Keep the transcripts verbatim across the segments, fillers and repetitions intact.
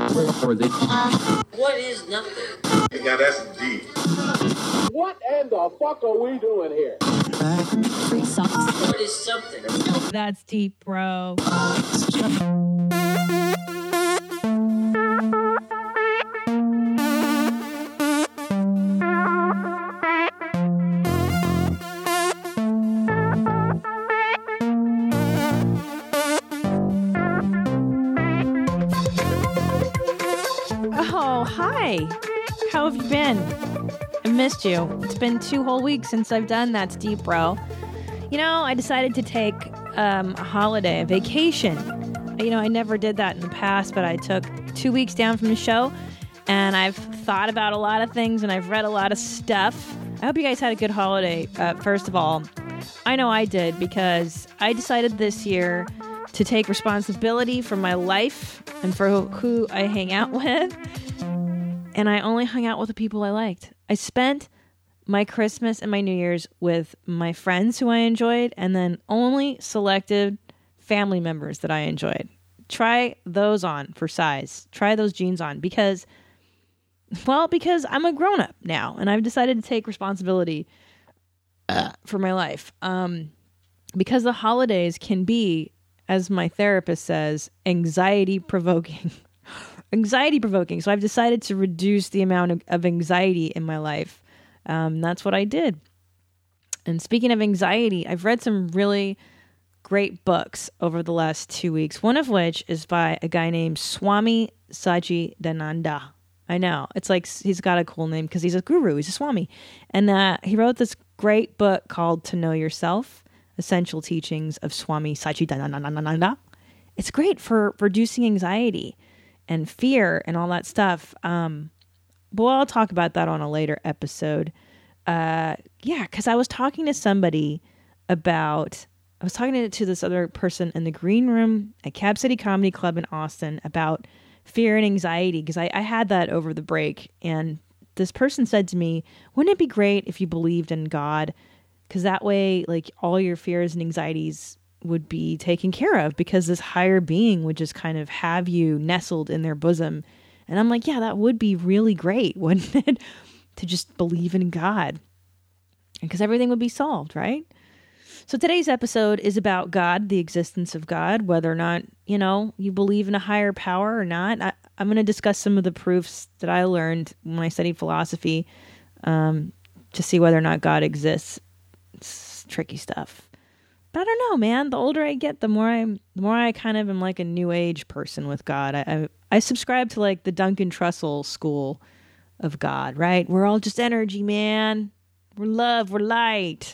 What is nothing? Yeah, that's deep. What in the fuck are we doing here? What is something? That's deep, bro. Oh, hi. How have you been? I missed you. It's been two whole weeks since I've done That's Deep, bro. You know, I decided to take um, a holiday, a vacation. You know, I never did that in the past, but I took two weeks down from the show, and I've thought about a lot of things, and I've read a lot of stuff. I hope you guys had a good holiday. Uh, first of all, I know I did, because I decided this year to take responsibility for my life and for who, who I hang out with. And I only hung out with the people I liked. I spent my Christmas and my New Year's with my friends who I enjoyed, and then only selected family members that I enjoyed. Try those on for size. Try those jeans on because, well, because I'm a grown-up now, and I've decided to take responsibility uh, for my life. Um, because the holidays can be, as my therapist says, anxiety-provoking. Anxiety-provoking. So I've decided to reduce the amount of, of anxiety in my life. Um, that's what I did. And speaking of anxiety, I've read some really great books over the last two weeks. One of which is by a guy named Swami Satchidananda. I know. It's like he's got a cool name because he's a guru. He's a Swami. And uh, he wrote this great book called To Know Yourself, Essential Teachings of Swami Satchidananda. It's great for reducing anxiety and fear and all that stuff. Um, but I'll talk about that on a later episode. Uh, yeah, because I was talking to somebody about, I was talking to, to this other person in the green room at Cab City Comedy Club in Austin about fear and anxiety, because I, I had that over the break. And this person said to me, wouldn't it be great if you believed in God? Because that way, like, all your fears and anxieties would be taken care of, because this higher being would just kind of have you nestled in their bosom. And I'm like, yeah, that would be really great, wouldn't it? To just believe in God. Because everything would be solved, right? So today's episode is about God, the existence of God, whether or not, you know, you believe in a higher power or not. I, I'm going to discuss some of the proofs that I learned when I studied philosophy um, to see whether or not God exists. It's tricky stuff. But I don't know, man. The older I get, the more I'm, the more I kind of am like a new age person with God. I, I, I subscribe to like the Duncan Trussell school of God, right? We're all just energy, man. We're love. We're light.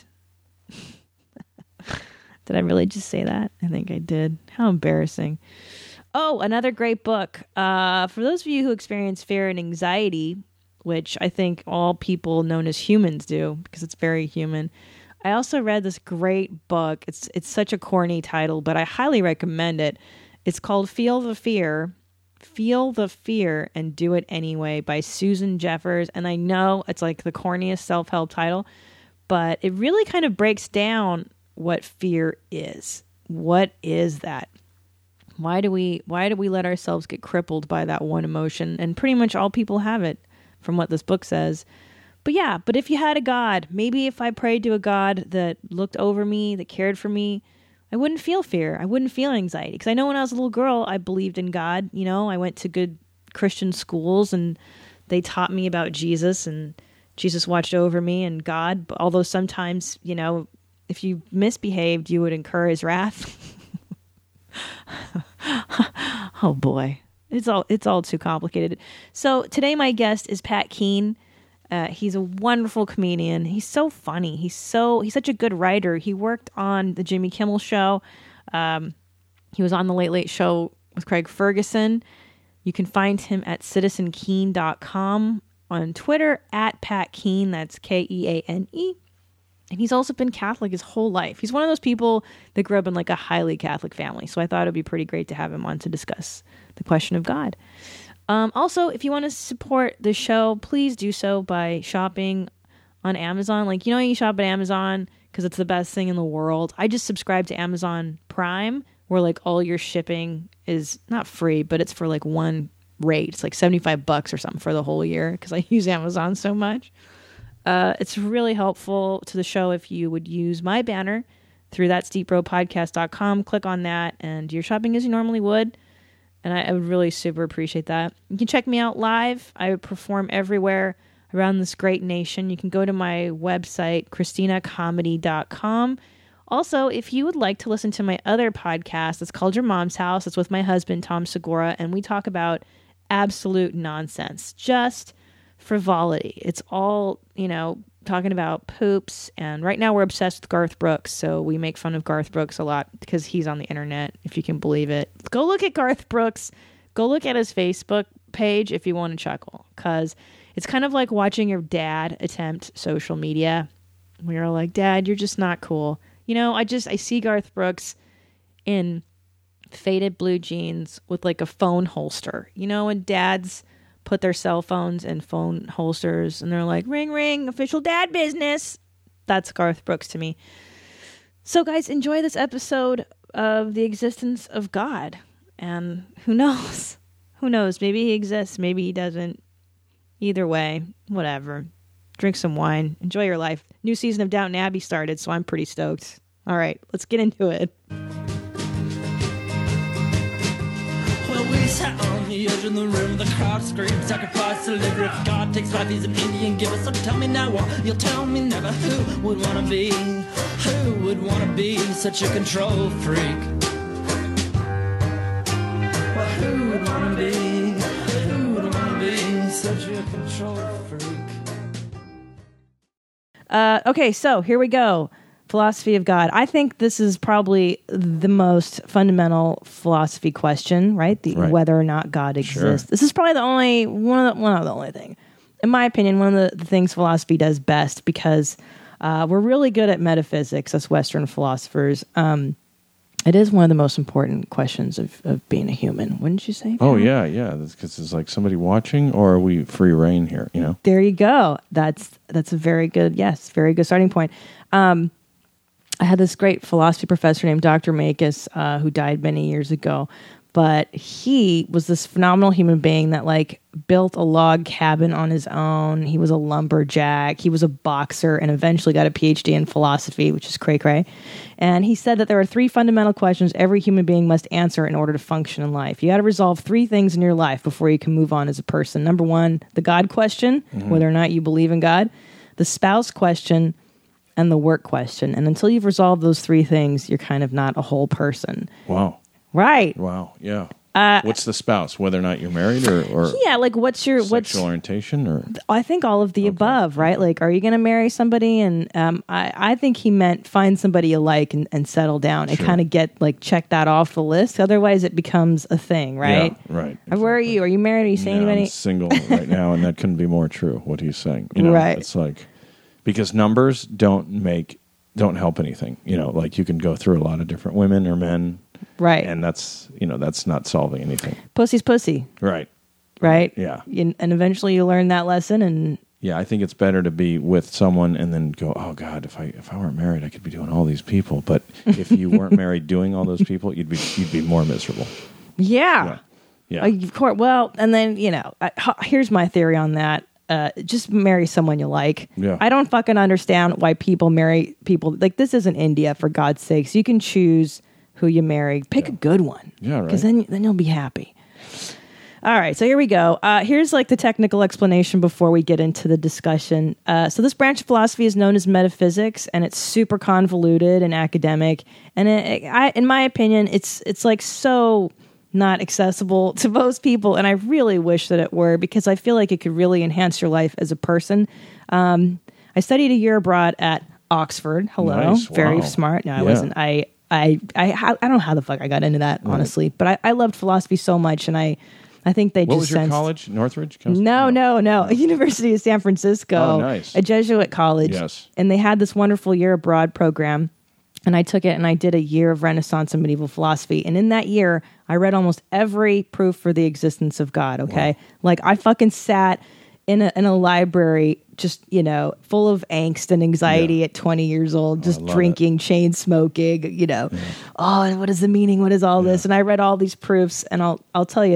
Did I really just say that? I think I did. How embarrassing. Oh, another great book. Uh, for those of you who experience fear and anxiety, which I think all people known as humans do, because it's very human. I also read this great book. It's it's such a corny title, but I highly recommend it. It's called Feel the Fear, Feel the Fear and Do It Anyway by Susan Jeffers. And I know it's like the corniest self-help title, but it really kind of breaks down what fear is. What is that? Why do we why do we let ourselves get crippled by that one emotion? And pretty much all people have it, from what this book says. But yeah, but if you had a God, maybe if I prayed to a God that looked over me, that cared for me, I wouldn't feel fear. I wouldn't feel anxiety. Because I know when I was a little girl, I believed in God. You know, I went to good Christian schools and they taught me about Jesus, and Jesus watched over me and God. Although sometimes, you know, if you misbehaved, you would incur his wrath. Oh boy. It's all it's all too complicated. So today my guest is Pat Keane. Uh, he's a wonderful comedian. He's so funny. He's so he's such a good writer. He worked on the Jimmy Kimmel Show. Um, he was on the Late Late Show with Craig Ferguson. You can find him at citizen keane dot com, on Twitter at Pat Keane. That's K E A N E. And he's also been Catholic his whole life. He's one of those people that grew up in like a highly Catholic family. So I thought it would be pretty great to have him on to discuss the question of God. Um, also, if you want to support the show, please do so by shopping on Amazon. Like, you know, you shop at Amazon because it's the best thing in the world. I just subscribe to Amazon Prime, where like all your shipping is not free, but it's for like one rate. It's like seventy-five bucks or something for the whole year because I use Amazon so much. Uh, it's really helpful to the show if you would use my banner through that's deep bro podcast dot com. Click on that and do your shopping as you normally would. And I, I would really super appreciate that. You can check me out live. I perform everywhere around this great nation. You can go to my website, christina comedy dot com. Also, if you would like to listen to my other podcast, it's called Your Mom's House. It's with my husband, Tom Segura, and we talk about absolute nonsense, just frivolity. It's all, you know, talking about poops. And right now we're obsessed with Garth Brooks, so we make fun of Garth Brooks a lot because he's on the internet, if you can believe it. Go look at Garth Brooks. Go look at his Facebook page if you want to chuckle, because it's kind of like watching your dad attempt social media. We are like, Dad, you're just not cool. You know, I just, I see Garth Brooks in faded blue jeans with like a phone holster. You know, when dads put their cell phones in phone holsters and they're like, ring, ring, official dad business. That's Garth Brooks to me. So guys, enjoy this episode of the existence of God. And who knows? Who knows? Maybe he exists. Maybe he doesn't. Either way, whatever. Drink some wine. Enjoy your life. New season of Downton Abbey started, so I'm pretty stoked. All right, let's get into it. Well, we sat on the edge of the room. The crowd screamed, sacrifice, deliver. If God takes life, he's an Indian giver. So tell me now what you'll tell me never. Who would want to be? Who would want to be such a control freak? Well, who would want to be? Who would want to be such a control freak? Uh, okay, so here we go. Philosophy of God. I think this is probably the most fundamental philosophy question, right? The Right. whether or not God exists. Sure. This is probably the only one of the, one of the only thing, in my opinion, one of the, the things philosophy does best, because uh, we're really good at metaphysics as Western philosophers. Um, it is one of the most important questions of, of being a human, wouldn't you say? Oh, Pat? yeah, yeah. Because it's like somebody watching, or are we free reign here, you know? There you go. That's that's a very good, yes, very good starting point. Um, I had this great philosophy professor named Doctor Makis, uh, who died many years ago, but he was this phenomenal human being that like built a log cabin on his own. He was a lumberjack. He was a boxer and eventually got a P H D in philosophy, which is cray cray. And he said that there are three fundamental questions every human being must answer in order to function in life. You got to resolve three things in your life before you can move on as a person. Number one, the God question, mm-hmm. whether or not you believe in God. The spouse question, and the work question. And until you've resolved those three things, you're kind of not a whole person. Wow. Right. Wow, yeah. Uh, what's the spouse? Whether or not you're married or, or yeah, like what's your... sexual what's orientation? Or I think all of the Okay. above, right? Like, are you going to marry somebody? And um, I, I think he meant find somebody you like and, and settle down and Sure. kind of get, like, check that off the list. Otherwise, it becomes a thing, right? Yeah, right. Uh, Where are you? Are you married? Are you seeing Yeah, anybody? I'm single right now, and that couldn't be more true, what he's saying. You know, Right. It's like, because numbers don't make, don't help anything. You know, like you can go through a lot of different women or men, Right. and that's, you know, that's not solving anything. Pussy's pussy, Right. right? Yeah. You, and eventually you learn that lesson and... Yeah, I think it's better to be with someone and then go, oh God, if I if I weren't married, I could be doing all these people. But if you weren't married doing all those people, you'd be you'd be more miserable. Yeah. Yeah. Uh, of course. Well, and then, you know, I, h- here's my theory on that. Uh, just marry someone you like. Yeah. I don't fucking understand why people marry people. Like, this isn't India, for God's sakes. You can choose who you marry. Pick Yeah. a good one. Yeah, right. Because then, then you'll be happy. All right, so here we go. Uh, here's like the technical explanation before we get into the discussion. Uh, so this branch of philosophy is known as metaphysics, and it's super convoluted and academic. And it, I, in my opinion, it's it's like so not accessible to most people. And I really wish that it were, because I feel like it could really enhance your life as a person. Um, I studied a year abroad at Oxford. Hello, Nice, very wow. smart. No, I Yeah. wasn't. I I I I don't know how the fuck I got into that, honestly. But I, I loved philosophy so much, and I. I think they What just was your sensed, college? Northridge? No, no, no. University of San Francisco. Oh, nice. A Jesuit college. Yes. And they had this wonderful year abroad program. And I took it and I did a year of Renaissance and medieval philosophy. And in that year, I read almost every proof for the existence of God, okay? Wow. Like, I fucking sat in a, in a library just, you know, full of angst and anxiety Yeah. at twenty years old, just love drinking, chain smoking, you know. Oh, and what is the meaning? What is all Yeah. this? And I read all these proofs, and I'll I'll tell you,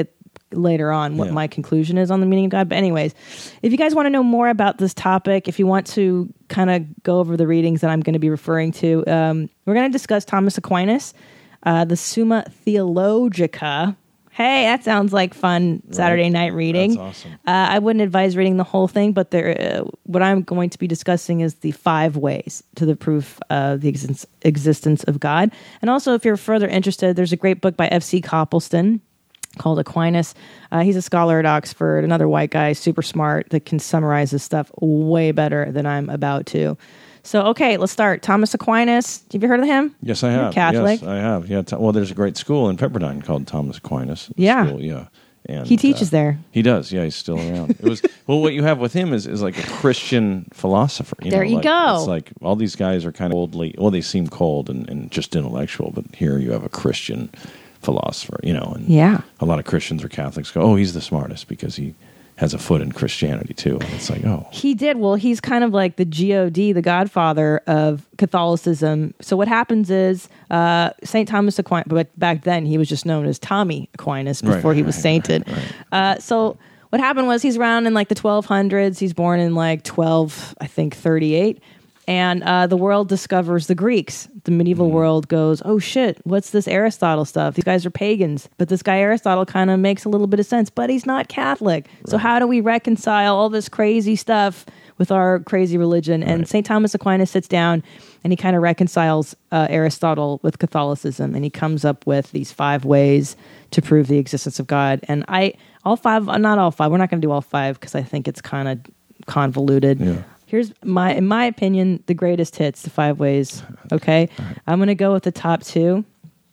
later on what Yeah. my conclusion is on the meaning of God. But anyways, if you guys want to know more about this topic, if you want to kind of go over the readings that I'm going to be referring to, um, we're going to discuss Thomas Aquinas, uh, the Summa Theologica. Hey, that sounds like fun Saturday Right. night reading. That's awesome. Uh, I wouldn't advise reading the whole thing, but there, uh, what I'm going to be discussing is the five ways to the proof of the existence, existence of God. And also, if you're further interested, there's a great book by F C Copleston called Aquinas. Uh, he's a scholar at Oxford, another white guy, super smart, that can summarize this stuff way better than I'm about to. So, okay, let's start. Thomas Aquinas. Have you heard of him? Yes, I You're have. Catholic. Yes, I have. Yeah. T- well, there's a great school in Pepperdine called Thomas Aquinas. Yeah. School, yeah. And, He teaches uh, there. He does. Yeah, he's still around. It was well. What you have with him is, is like a Christian philosopher. You There know, you like, go. It's like all these guys are kind of coldly. Well, they seem cold and, and just intellectual, but here you have a Christian philosopher. You know, and Yeah. a lot of Christians or Catholics go, "Oh, he's the smartest because he has a foot in Christianity too." And it's like, oh, He did. Well, he's kind of like the G O D, the godfather of Catholicism. So what happens is uh, Saint Thomas Aquinas, but back then he was just known as Tommy Aquinas before Right, he was right, sainted. right, right. Uh, so what happened was he's around in like the twelve hundreds. He's born in like twelve, I think, thirty-eight. And uh, the world discovers the Greeks. The medieval Mm. world goes, oh shit, what's this Aristotle stuff? These guys are pagans. But this guy Aristotle kind of makes a little bit of sense, but he's not Catholic. So how do we reconcile all this crazy stuff with our crazy religion? And Right. Saint Thomas Aquinas sits down and he kind of reconciles uh, Aristotle with Catholicism. And he comes up with these five ways to prove the existence of God. And I, all five, not all five, we're not going to do all five because I think it's kind of convoluted. Yeah. Here's my, in my opinion, the greatest hits, the five ways. Okay, I'm going to go with the top two.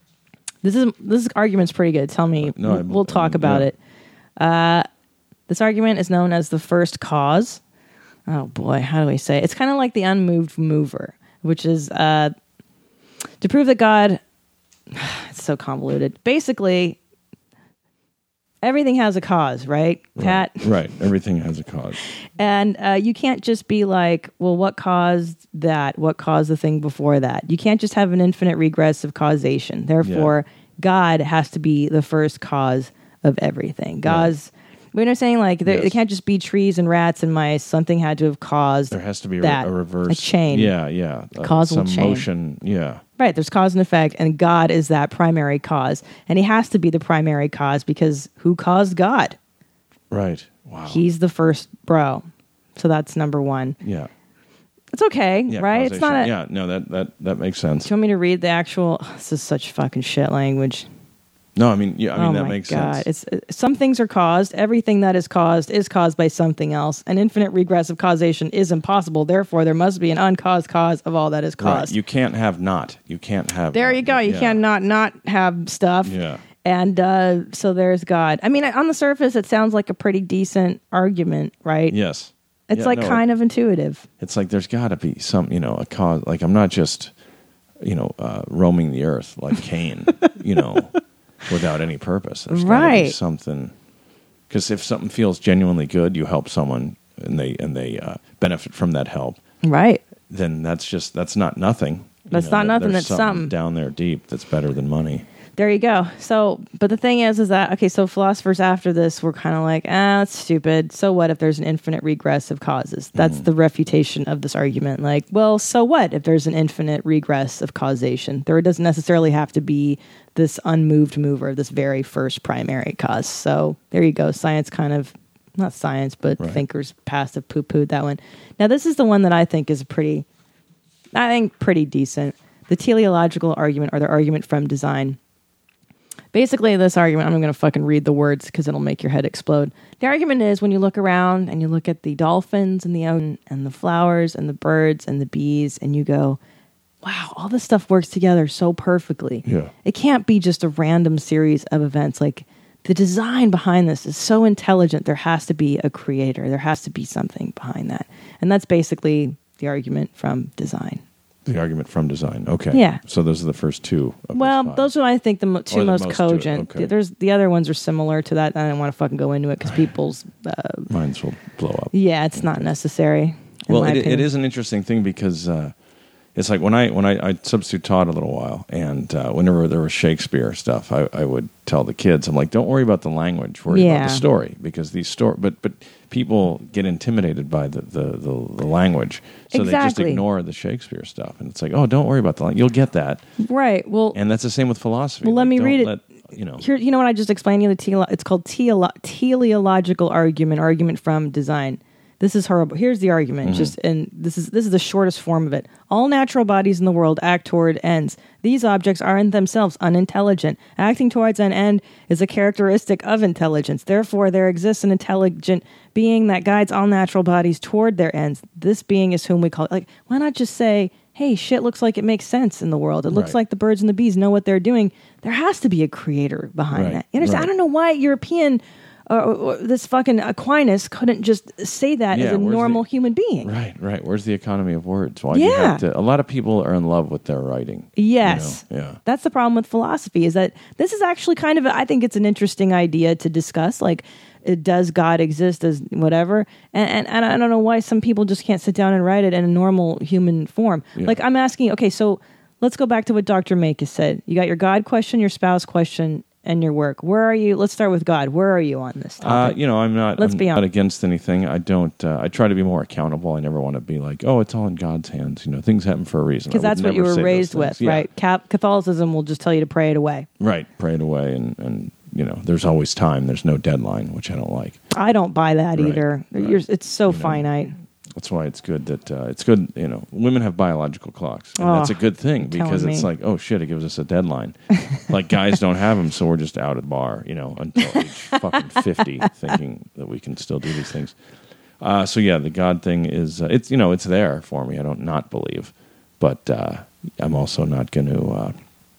This is this argument's pretty good. Tell me, No, we'll, I'm- we'll talk um, about yeah. it. Uh, this argument is known as the first cause. Oh boy, how do we say it? It's kind of like the unmoved mover, which is uh, to prove that God. It's so convoluted. Basically, everything has a cause, right, Pat? right. Everything has a cause. And uh, you can't just be like, well, what caused that? What caused the thing before that? You can't just have an infinite regress of causation. Therefore, God has to be the first cause of everything. God's, you know what I'm saying? Like, there, Yes. it can't just be trees and rats and mice. Something had to have caused There has to be a, that, a reverse a chain. Yeah, yeah. Uh, Causal some chain. motion. Yeah. Right, there's cause and effect, and God is that primary cause. And he has to be the primary cause because who caused God? Right. Wow. He's the first bro. So that's number one. yeah. It's okay, Yeah. right? It's not a, causation. Yeah. No, that that that makes sense. Do you want me to read the actual? This is such fucking shit language. No, I mean, yeah. I mean, oh that my makes God. sense. It's uh, some things are caused. Everything that is caused is caused by something else. An infinite regress of causation is impossible. Therefore, there must be an uncaused cause of all that is Right. caused. You can't have not. You can't have. there not. you go. You Yeah. can't not not have stuff. Yeah. And uh, so there's God. I mean, on the surface, it sounds like a pretty decent argument, right? Yes. It's Yeah, like no, kind of intuitive. It's like there's got to be some, you know, a cause. Like I'm not just, you know, uh, roaming the earth like Cain, you know, without any purpose. There's gotta be Right. something. Because if something feels genuinely good, you help someone, and they and they uh, benefit from that help. Right. Then that's just that's not nothing. You That's not that- nothing, there's that's something. down there deep that's better than money. There you go. So, but the thing is, is that, okay, so philosophers after this were kind of like, ah, that's stupid. So what if there's an infinite regress of causes? That's the refutation of this argument. Like, well, so what if there's an infinite regress of causation? There doesn't necessarily have to be this unmoved mover, this very first primary cause. So there you go. Science kind of, not science, but Right. thinkers passive poo-pooed that one. Now, this is the one that I think is pretty, I think pretty decent. The teleological argument, or the argument from design. Basically, this argument, I'm going to fucking read the words because it'll make your head explode. The argument is when you look around and you look at the dolphins and the ocean and the flowers and the birds and the bees and you go, wow, all this stuff works together so perfectly. Yeah. It can't be just a random series of events. Like, the design behind this is so intelligent. There has to be a creator. There has to be something behind that. And that's basically the argument from design. The argument from design. Okay. Yeah. So those are the first two. Of Well, those, five. those are, I think, the mo- two Or the most, most to it, cogent. okay. There's the other ones are similar to that. I don't want to fucking go into it because people's, uh, minds will blow up. yeah, it's not necessary. In Well, my it, it opinion. is an interesting thing because uh, It's like when I when I, I substitute taught a little while, and uh, whenever there was Shakespeare stuff, I, I would tell the kids, I'm like, don't worry about the language, worry Yeah. about the story, because these story, but but people get intimidated by the the, the, the language, so they just Exactly. ignore the Shakespeare stuff, and it's like, oh, don't worry about the language, you'll get that, Right. Well, and that's the same with philosophy. Well, let Like, me don't read it. let- you know, here, you know what I just explained to you? The tele- it's called teleolo- teleological argument, argument from design. This is horrible. Here's the argument, Mm-hmm. just and this is this is the shortest form of it. All natural bodies in the world act toward ends. These objects are in themselves unintelligent. Acting towards an end is a characteristic of intelligence. Therefore, there exists an intelligent being that guides all natural bodies toward their ends. This being is whom we call. Like, why not just say, hey, shit looks like it makes sense in the world. It looks Right. like the birds and the bees know what they're doing. There has to be a creator behind Right, that. You understand? right. I don't know why European, uh, or this fucking Aquinas couldn't just say that Yeah, as a where's normal the- human being. right, right. Where's the economy of words? Why do you Yeah. have to? A lot of people are in love with their writing. Yes. You know? Yeah. That's the problem with philosophy, is that this is actually kind of, a, I think it's an interesting idea to discuss. Like, uh, does God exist as whatever? And, and, and I don't know why some people just can't sit down and write it in a normal human form. Yeah. Like, I'm asking, okay, so let's go back to what Doctor Makis said. You got your God question, your spouse question, and your work. Where are you? Let's start with God. Where are you on this Uh, topic? you know, I'm not. Let's I'm be not honest. against anything. I don't. Uh, I try to be more accountable. I never want to be like, oh, it's all in God's hands. You know, things happen for a reason. Because I would that's what you never were say those raised things. with, Yeah. right? Ca- Catholicism will just tell you to pray it away. Right. Pray it away, and and you know, there's always time. There's no deadline, which I don't like. I don't buy that Right, either. right. You're, it's so You know, finite. That's why it's good that uh, it's good. You know, women have biological clocks, and Oh, that's a good thing telling because it's me. like, oh shit, it gives us a deadline. Like guys don't have them, so we're just out at the bar, you know, until age fucking fifty, thinking that we can still do these things. Uh, so yeah, the God thing is uh, it's you know it's there for me. I don't not believe, but uh, I'm also not going to. Uh,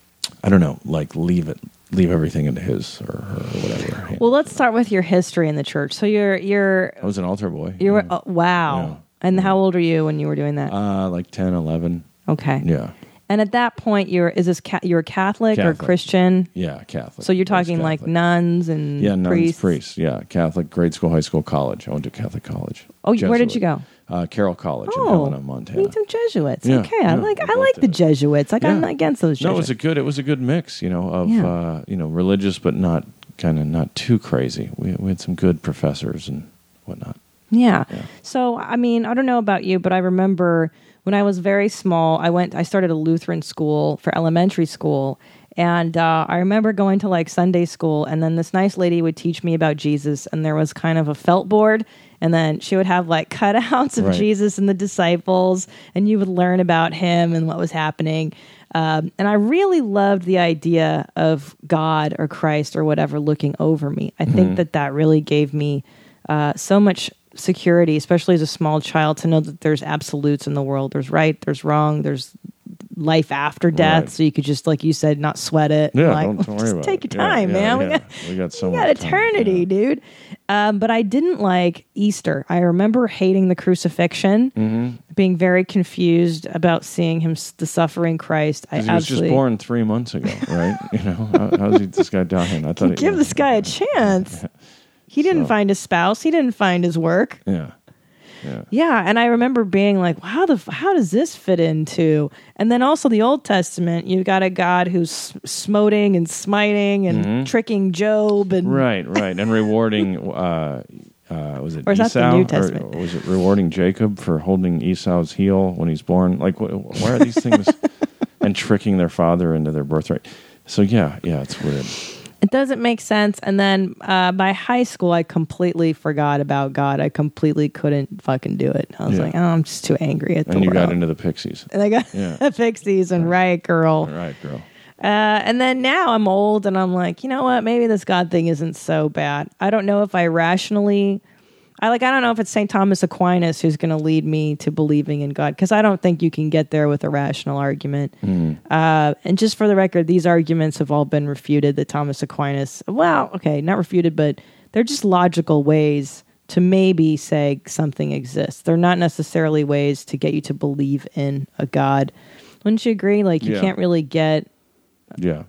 I don't know, like leave it, leave everything into His or her or whatever. Well, let's start with your history in the church. So you're you're I was an altar boy. you were yeah. oh, wow. Yeah. And how old are you when you were doing that? uh, like ten, eleven. Okay. Yeah, And at that point, you're is this ca- you're Catholic, or Catholic. Christian? yeah, Catholic. So you're I was talking like Catholic. nuns and Yeah, nuns, priests. priests. Yeah, Catholic, grade school, high school, college. I went to Catholic college. Oh, where did you Jesuit. go? Uh, Carroll College in Oh, Helena, Montana. need some Jesuits. Yeah, okay, I yeah, like I I built like the it. Jesuits. Like I'm Yeah. not against those No, it Jesuits. was a good. It was a good mix, you know, of Yeah. uh, you know religious, but not kind of not too crazy. We we had some good professors and whatnot. Yeah. Yeah. So, I mean, I don't know about you, but I remember when I was very small, I went, I started a Lutheran school for elementary school. And uh, I remember going to like Sunday school, and then this nice lady would teach me about Jesus, and there was kind of a felt board, and then she would have like cutouts of Right. Jesus and the disciples, and you would learn about him and what was happening. Um, and I really loved the idea of God or Christ or whatever looking over me. I think that that really gave me uh, so much security, especially as a small child, to know that there's absolutes in the world. There's right, there's wrong, there's life after death. Right. So you could just, like you said, not sweat it. Yeah, like, don't, don't worry just about take it. your Yeah, time, yeah, man. We yeah. got, we got so we much got time. eternity, Yeah. dude. Um, but I didn't like Easter. I remember hating the crucifixion, Mm-hmm. being very confused about seeing him, the suffering Christ. I 'Cause he was absolutely just born three months ago, right? You know, how, how's he, this guy dying? I thought he, give this guy a chance. He didn't So- find his spouse. He didn't find his work. Yeah, yeah. Yeah, and I remember being like, "How the how does this fit into?" And then also the Old Testament, you've got a God who's smoting and smiting and tricking Job, and Right, right, and rewarding. Uh, uh, was it Or is that Esau? the New Or Testament? was it rewarding Jacob for holding Esau's heel when he's born? Like, wh- why are these things? And tricking their father into their birthright. So yeah, yeah, it's weird. it doesn't make sense. And then uh, by high school, I completely forgot about God. I completely couldn't fucking do it. I was Yeah. like, "Oh, I'm just too angry at the And you world." got into the Pixies. and I got Yeah. Pixies and Right Girl. All right, girl. Uh, and then now I'm old and I'm like, you know what? Maybe this God thing isn't so bad. I don't know if I rationally, I like, I don't know if it's Saint Thomas Aquinas who's going to lead me to believing in God, because I don't think you can get there with a rational argument. Uh, and just for the record, these arguments have all been refuted that Thomas Aquinas, well, okay, not refuted, but they're just logical ways to maybe say something exists. They're not necessarily ways to get you to believe in a God. Wouldn't you agree? Like, you Yeah. can't really get Yeah,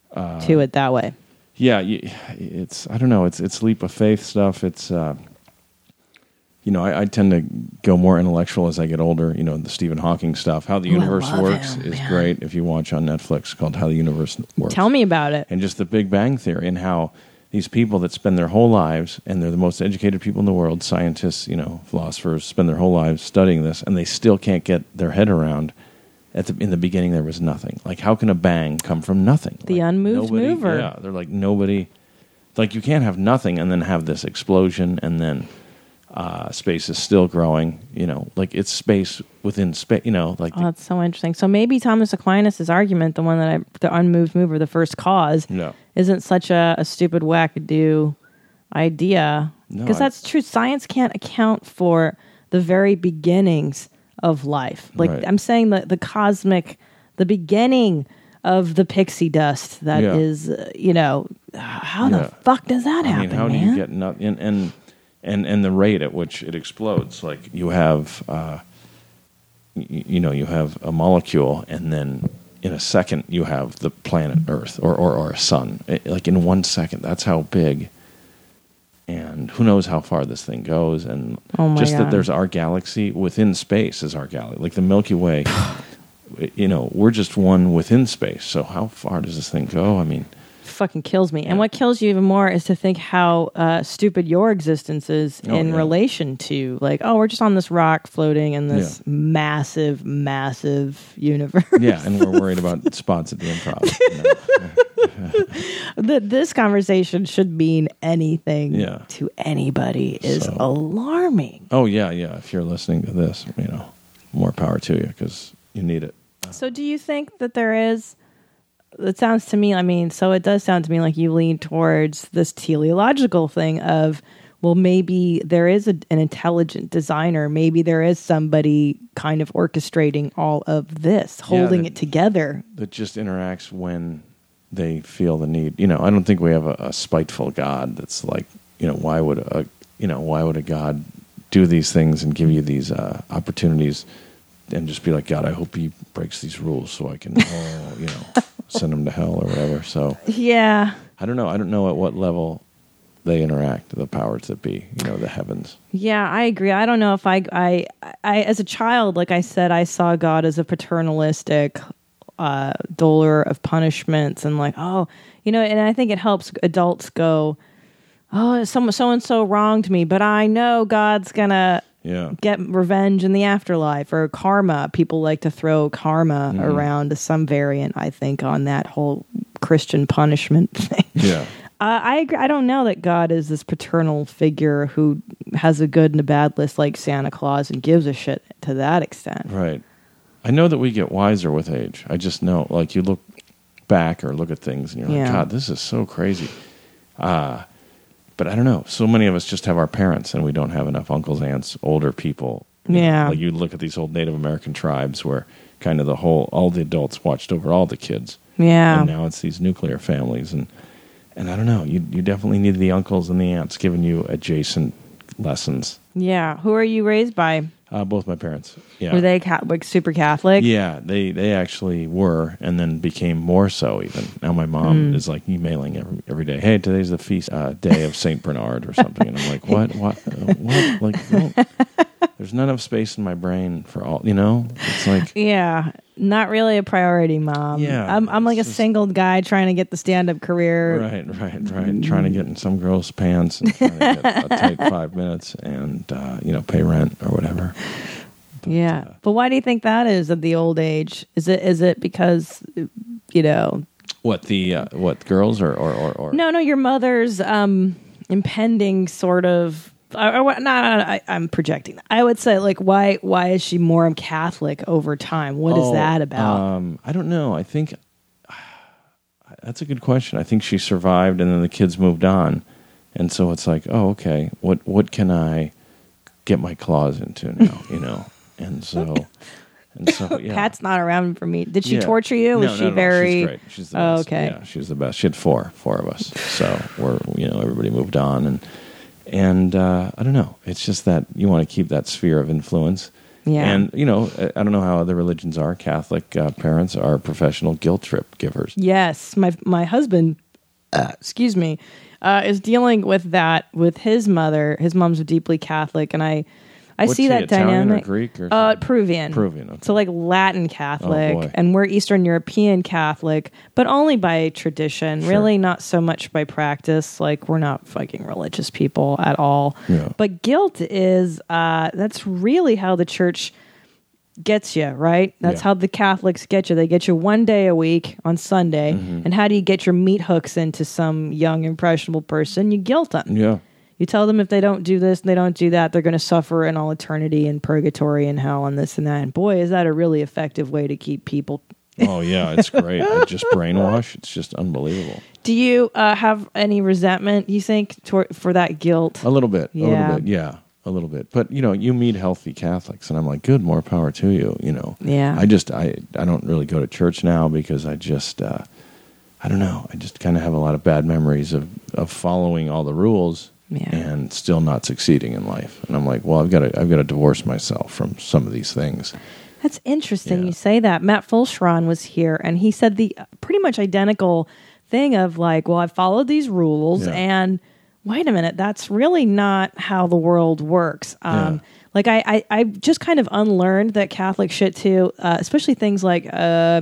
to it that way. yeah. You, it's I don't know. It's it's leap of faith stuff. It's uh, you know, I, I tend to go more intellectual as I get older. You know, the Stephen Hawking stuff, How the Ooh, I Universe love Works him, is man. great. If you watch on Netflix, called How the Universe Works. Tell me about it. And just the Big Bang Theory and how these people that spend their whole lives, and they're the most educated people in the world, scientists, you know, philosophers, spend their whole lives studying this, and they still can't get their head around. At the, in the beginning, there was nothing. Like, how can a bang come from nothing? The Like, unmoved nobody, mover. Yeah, they're like nobody. Like, you can't have nothing and then have this explosion, and then uh, space is still growing. You know, like it's space within space. You know, like Oh, that's so interesting. So maybe Thomas Aquinas' argument, the one that I, the unmoved mover, the first cause, No. isn't such a, a stupid wackadoo idea. No, Because I- that's true. Science can't account for the very beginnings of life. Like Right. I'm saying, the the cosmic, the beginning of the pixie dust that Yeah. is, uh, you know, how Yeah. the fuck does that I happen, mean, how do man? you get nothing? And, and and and the rate at which it explodes. Like you have, uh, y- you know, you have a molecule, and then in a second you have the planet Earth or or, or a sun. It- like in one second, that's how big. And who knows how far this thing goes? And Oh my just that God. there's our galaxy within space is our galaxy. Like the Milky Way, you know, we're just one within space. So how far does this thing go? I mean. Fucking kills me. And what kills you even more is to think how uh, stupid your existence is Oh, in yeah. relation to, like, oh, we're just on this rock floating in this Yeah. massive, massive universe. Yeah, and we're worried about spots at the improv. You know? That this conversation should mean anything Yeah. to anybody is So- alarming. Oh yeah, yeah. If you're listening to this, you know, more power to you because you need it. So do you think that there is, it sounds to me, I mean, so it does sound to me like you lean towards this teleological thing of, well, maybe there is a, an intelligent designer. Maybe there is somebody kind of orchestrating all of this, holding that- it together. That just interacts when they feel the need. You know, I don't think we have a, a spiteful God that's like, you know, why would a, you know, why would a God do these things and give you these uh, opportunities and just be like, God, I hope he breaks these rules so I can, oh, you know, send him to hell or whatever. So Yeah. I don't know. I don't know at what level they interact, the powers that be, you know, the heavens. Yeah, I agree. I don't know if I, I, I, as a child, like I said, I saw God as a paternalistic uh, doler of punishments, and like, oh, you know, and I think it helps adults go, oh, some so and so wronged me, but I know God's gonna Yeah. get revenge in the afterlife, or karma. People like to throw karma Mm-hmm. around as some variant, I think, on that whole Christian punishment thing. Yeah. Uh, I agree. I don't know that God is this paternal figure who has a good and a bad list like Santa Claus and gives a shit to that extent. Right. I know that we get wiser with age. I just know, like, you look back or look at things and you're Yeah. like, God, this is so crazy. Uh, but I don't know. So many of us just have our parents and we don't have enough uncles, aunts, older people. You know, Yeah. like you look at these old Native American tribes where kind of the whole, all the adults watched over all the kids. Yeah. And now it's these nuclear families. And, and I don't know. You, you definitely need the uncles and the aunts giving you adjacent lessons. Yeah. Who are you raised by? Uh, both my parents. Yeah. Were they Catholic, super Catholic? Yeah, they, they actually were, and then became more so even. Now my mom Mm. is like emailing every, every day, hey, today's the feast uh, day of Saint Bernard or something. And I'm like, what? What? Uh, what? Like, no. There's not enough space in my brain for all, you know? It's like, Yeah. Not really a priority, Mom. Yeah, I'm, I'm like a it's just- single guy trying to get the stand-up career. right, right, right. Trying to get in some girl's pants and trying to get a tight five minutes and, uh, you know, pay rent or whatever. Yeah. But why do you think that is at the old age? Is it is it because, you know, What, the, uh, what, girls or, or, or, or? no, no, your mother's um, impending sort of. I, I, no, no, no, I, I'm projecting. I would say, like, why why is she more Catholic over time? What is Oh, that about? Um, I don't know. I think that's a good question. I think she survived, and then the kids moved on, and so it's like, oh, okay. What what can I get my claws into now? You know, and so and so yeah. Pat's not around for me. Did she Yeah. torture you? Was No, she no, no, very? She's great. She's the Oh, best. okay. Yeah, she was the best. She had four, four of us. So we're, you know, everybody moved on, and and uh, I don't know. It's just that you want to keep that sphere of influence. Yeah. And you know, I I don't know how other religions are. Catholic uh, parents are professional guilt trip givers. Yes, my my husband uh, excuse me, uh, is dealing with that with his mother. His mom's deeply Catholic, and I, I What's see he, that Italian dynamic. or Greek or uh, something? Peruvian. Peruvian, okay. So like Latin Oh, Catholic, boy. and we're Eastern European Catholic, but only by tradition. Sure. Really, not so much by practice. Like we're not fucking religious people at all. Yeah. But guilt is uh, that's really how the church gets you, right? That's Yeah. how the Catholics get you. They get you one day a week on Sunday. Mm-hmm. And how do you get your meat hooks into some young, impressionable person? You guilt them. Yeah. You tell them if they don't do this and they don't do that, they're going to suffer in all eternity in purgatory and hell and this and that. And boy, is that a really effective way to keep people. Oh, yeah, it's great. I just brainwash. It's just unbelievable. Do you uh, have any resentment, you think, tor- for that guilt? A little bit. A Yeah. little bit. Yeah. A little bit. But, you know, you meet healthy Catholics, and I'm like, good, more power to you, you know. Yeah. I just, I, I don't really go to church now because I just, uh, I don't know. I just kind of have a lot of bad memories of, of following all the rules Yeah. and still not succeeding in life. And I'm like, well, I've got to, I've got to divorce myself from some of these things. That's interesting Yeah. you say that. Matt Fulcheron was here, and he said the pretty much identical thing of like, well, I followed these rules, Yeah. and wait a minute, that's really not how the world works. Um, Yeah. Like I, I, I just kind of unlearned that Catholic shit too, uh, especially things like uh,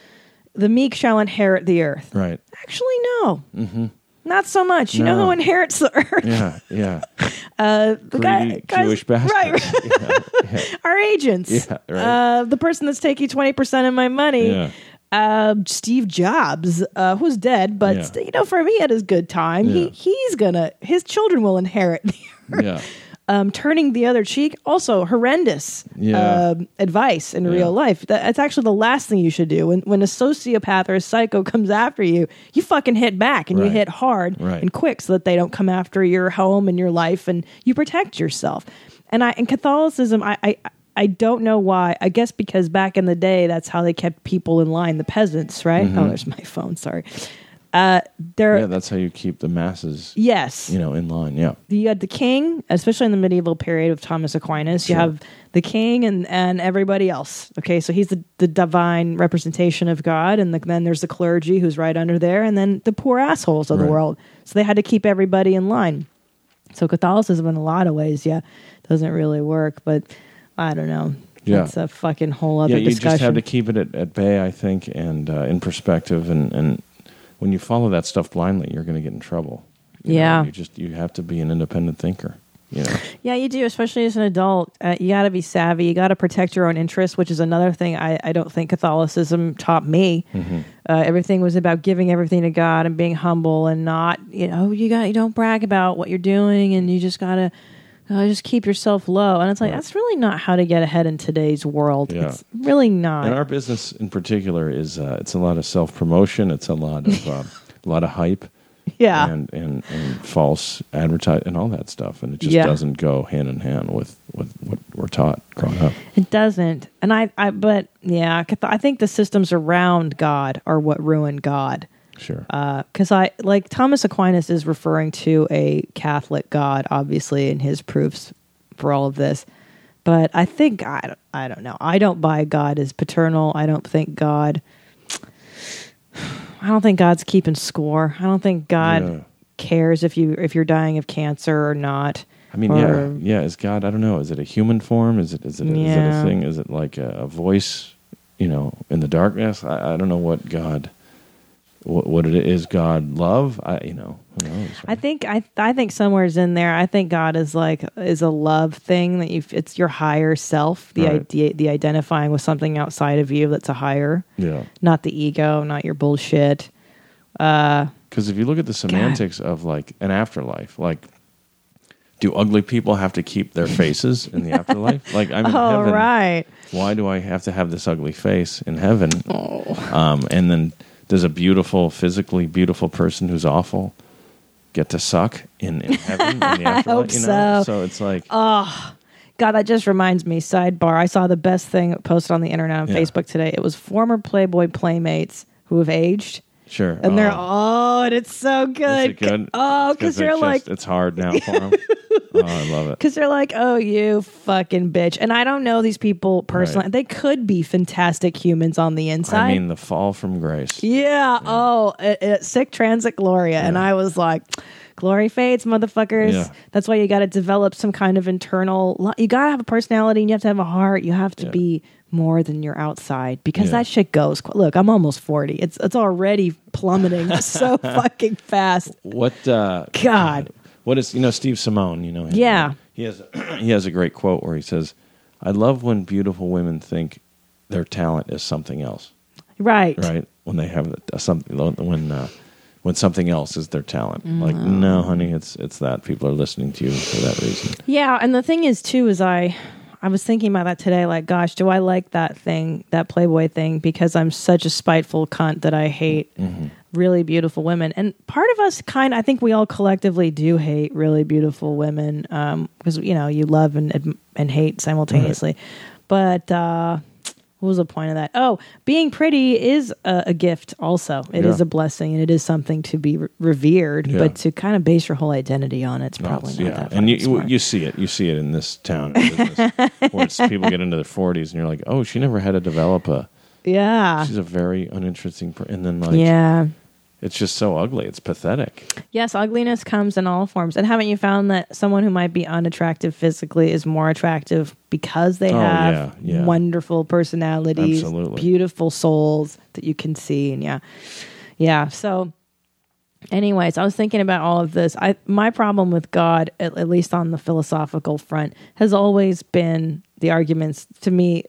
the meek shall inherit the earth. Right. Actually, no. Mm-hmm. Not so much. You know No. who inherits the earth? Yeah. Yeah. Uh, the guy, Greedy guys- Jewish bastards. Right. Yeah. Yeah. Our agents. Yeah, right. Uh, the person that's taking twenty percent of my money. Yeah. Uh, Steve Jobs, uh, who's dead, but Yeah. st- you know, for him, he had his good time. Yeah. He he's gonna his children will inherit the earth. Yeah. Um, turning the other cheek, also horrendous Yeah. um, advice in Yeah. real life. That, that's actually the last thing you should do. When when a sociopath or a psycho comes after you, you fucking hit back and you Right. hit hard Right. and quick so that they don't come after your home and your life, and you protect yourself. And I in Catholicism, I. I I don't know why. I guess because back in the day, that's how they kept people in line, the peasants, right? Oh, there's my phone. Sorry. Uh, there. Yeah, that's how you keep the masses, Yes. you know, in line. Yeah. You had the king, especially in the medieval period of Thomas Aquinas. You Sure. have the king and, and everybody else. Okay, so he's the, the divine representation of God, and the, then there's the clergy who's right under there, and then the poor assholes of the Right. world. So they had to keep everybody in line. So Catholicism, in a lot of ways, yeah, doesn't really work. But I don't know. Yeah. That's a fucking whole other Yeah, you discussion. just have to keep it at, at bay, I think, and uh, in perspective. And, and when you follow that stuff blindly, you're going to get in trouble. You Yeah. know, you just you have to be an independent thinker. You know. Yeah, you do, especially as an adult. Uh, you got to be savvy. You got to protect your own interests, which is another thing I, I don't think Catholicism taught me. Mm-hmm. Uh, everything was about giving everything to God and being humble and not, you know, you got you don't brag about what you're doing, and you just got to uh, just keep yourself low. And it's like, Right. that's really not how to get ahead in today's world. Yeah. It's really not. And our business in particular is uh, it's a lot of self promotion. It's a lot of uh, a lot of hype. yeah. And, and, and false advertise and all that stuff, and it just Yeah. doesn't go hand in hand with, with what we're taught growing up. It doesn't. And I, I but yeah, Cath- I think the systems around God are what ruined God. Sure. Because I like Thomas Aquinas is referring to a Catholic God, obviously, in his proofs for all of this. But I think I don't, I don't know. I don't buy God as paternal. I don't think God. I don't think God's keeping score. I don't think God Yeah. cares if you if you're dying of cancer or not. I mean, Or- yeah, yeah. Is God? I don't know. Is it a human form? Is it? Is it? Is it Yeah. a thing? Is it like a, a voice? You know, in the darkness. I, I don't know what God. What, what it is? God love? I you know. Who knows? I right? think I I think somewhere's in there. I think God is like is a love thing that you it's your higher self, the Right. idea, the identifying with something outside of you that's a higher, Yeah. not the ego, not your bullshit. Uh, Because if you look at the semantics of like an afterlife, like, do ugly people have to keep their faces in the afterlife? Like, I'm in oh heaven. right, Why do I have to have this ugly face in heaven? Um, and then does a beautiful, physically beautiful person who's awful get to suck in, in heaven in the afterlife? hope you know? so. So it's like, God, that just reminds me. Sidebar: I saw the best thing posted on the internet on Yeah. Facebook today. It was former Playboy playmates who have aged. Sure. And they're, Oh. oh, and it's so good. Is it good? Oh, It's because they're you're just- like, it's hard now for them. Oh, I love it. because they're like, oh, you fucking bitch. And I don't know these people personally. Right. They could be fantastic humans on the inside. I mean, the fall from grace. yeah. Oh, it, it, sick transit Gloria. And I was like, glory fades, motherfuckers. Yeah. That's why you got to develop some kind of internal, lo- you got to have a personality and you have to have a heart. You have to Yeah. be more than your outside because Yeah. that shit goes. qu- Look, I'm almost forty. It's it's already plummeting so fucking fast. What? Uh, God. What is, you know, Steve Simone, you know him. Yeah. He has, he has a great quote where he says, I love when beautiful women think their talent is something else. Right. Right? When they have a, something, when, uh, when something else is their talent. Like, no, honey, it's, it's that. People are listening to you for that reason. Yeah, and the thing is too is I I was thinking about that today, like, gosh, do I like that thing, that Playboy thing, because I'm such a spiteful cunt that I hate Mm-hmm. really beautiful women. And part of us kind of, I think we all collectively do hate really beautiful women, um, because, you know, you love and adm- and hate simultaneously. But uh, what was the point of that? Oh, being pretty is a, a gift also. It is Yeah. a blessing, and it is something to be re- revered, Yeah. but to kind of base your whole identity on it's probably No, not yeah, that and you, fucking smart. you see it. You see it in this town, in business, where it's, people get into their forties, and you're like, "Oh, she never had to develop a." Yeah. She's a very uninteresting, per- and then like, Yeah. it's just so ugly. It's pathetic. Yes, ugliness comes in all forms. And haven't you found that someone who might be unattractive physically is more attractive because they Oh, have yeah, yeah. wonderful personalities, Absolutely. beautiful souls that you can see? And yeah. Yeah. So anyways, I was thinking about all of this. I my problem with God, at, at least on the philosophical front, has always been the arguments to me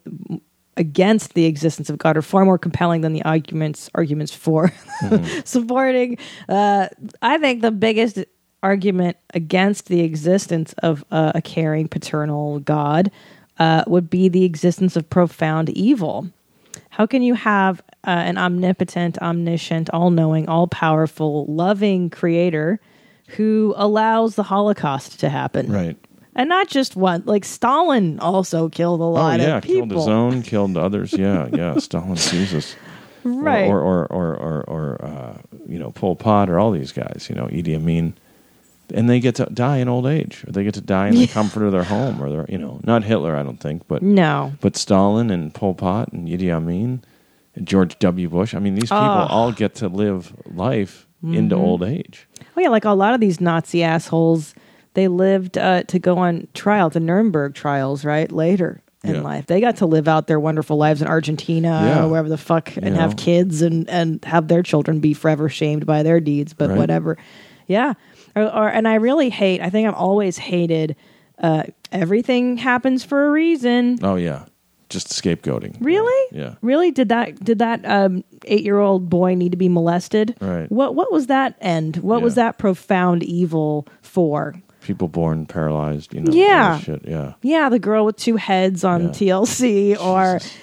against the existence of God are far more compelling than the arguments arguments for Mm-hmm. supporting. Uh, I think the biggest argument against the existence of uh, a caring paternal God uh, would be the existence of profound evil. How can you have uh, an omnipotent, omniscient, all-knowing, all-powerful, loving creator who allows the Holocaust to happen? Right. And not just one. Like Stalin also killed a Oh lot yeah, of people. killed his own, killed others. Yeah, yeah. Stalin, Jesus. Right. Or or or or, or uh, you know, Pol Pot, or all these guys. You know, Idi Amin, and they get to die in old age, or they get to die in the comfort of their home, or their, you know, not Hitler, I don't think, but No. but Stalin and Pol Pot and Idi Amin and George W. Bush. I mean, these people Oh. all get to live life into Mm-hmm. old age. Oh yeah, like a lot of these Nazi assholes, they lived uh, to go on trial, the Nuremberg trials, right? Later in Yeah. life. They got to live out their wonderful lives in Argentina Yeah. or wherever the fuck and You have know. kids and, and have their children be forever shamed by their deeds, but Right. whatever. Yeah. Or, or and I really hate, I think I've always hated uh, everything happens for a reason. Oh yeah, just scapegoating. Really? Yeah. Really? Did that did that um, eight year old boy need to be molested? Right. What what was that end? What was Yeah. that profound evil for? People born paralyzed. You know. Yeah. all this shit. Yeah. Yeah, the girl with two heads on Yeah. T L C, or Jesus.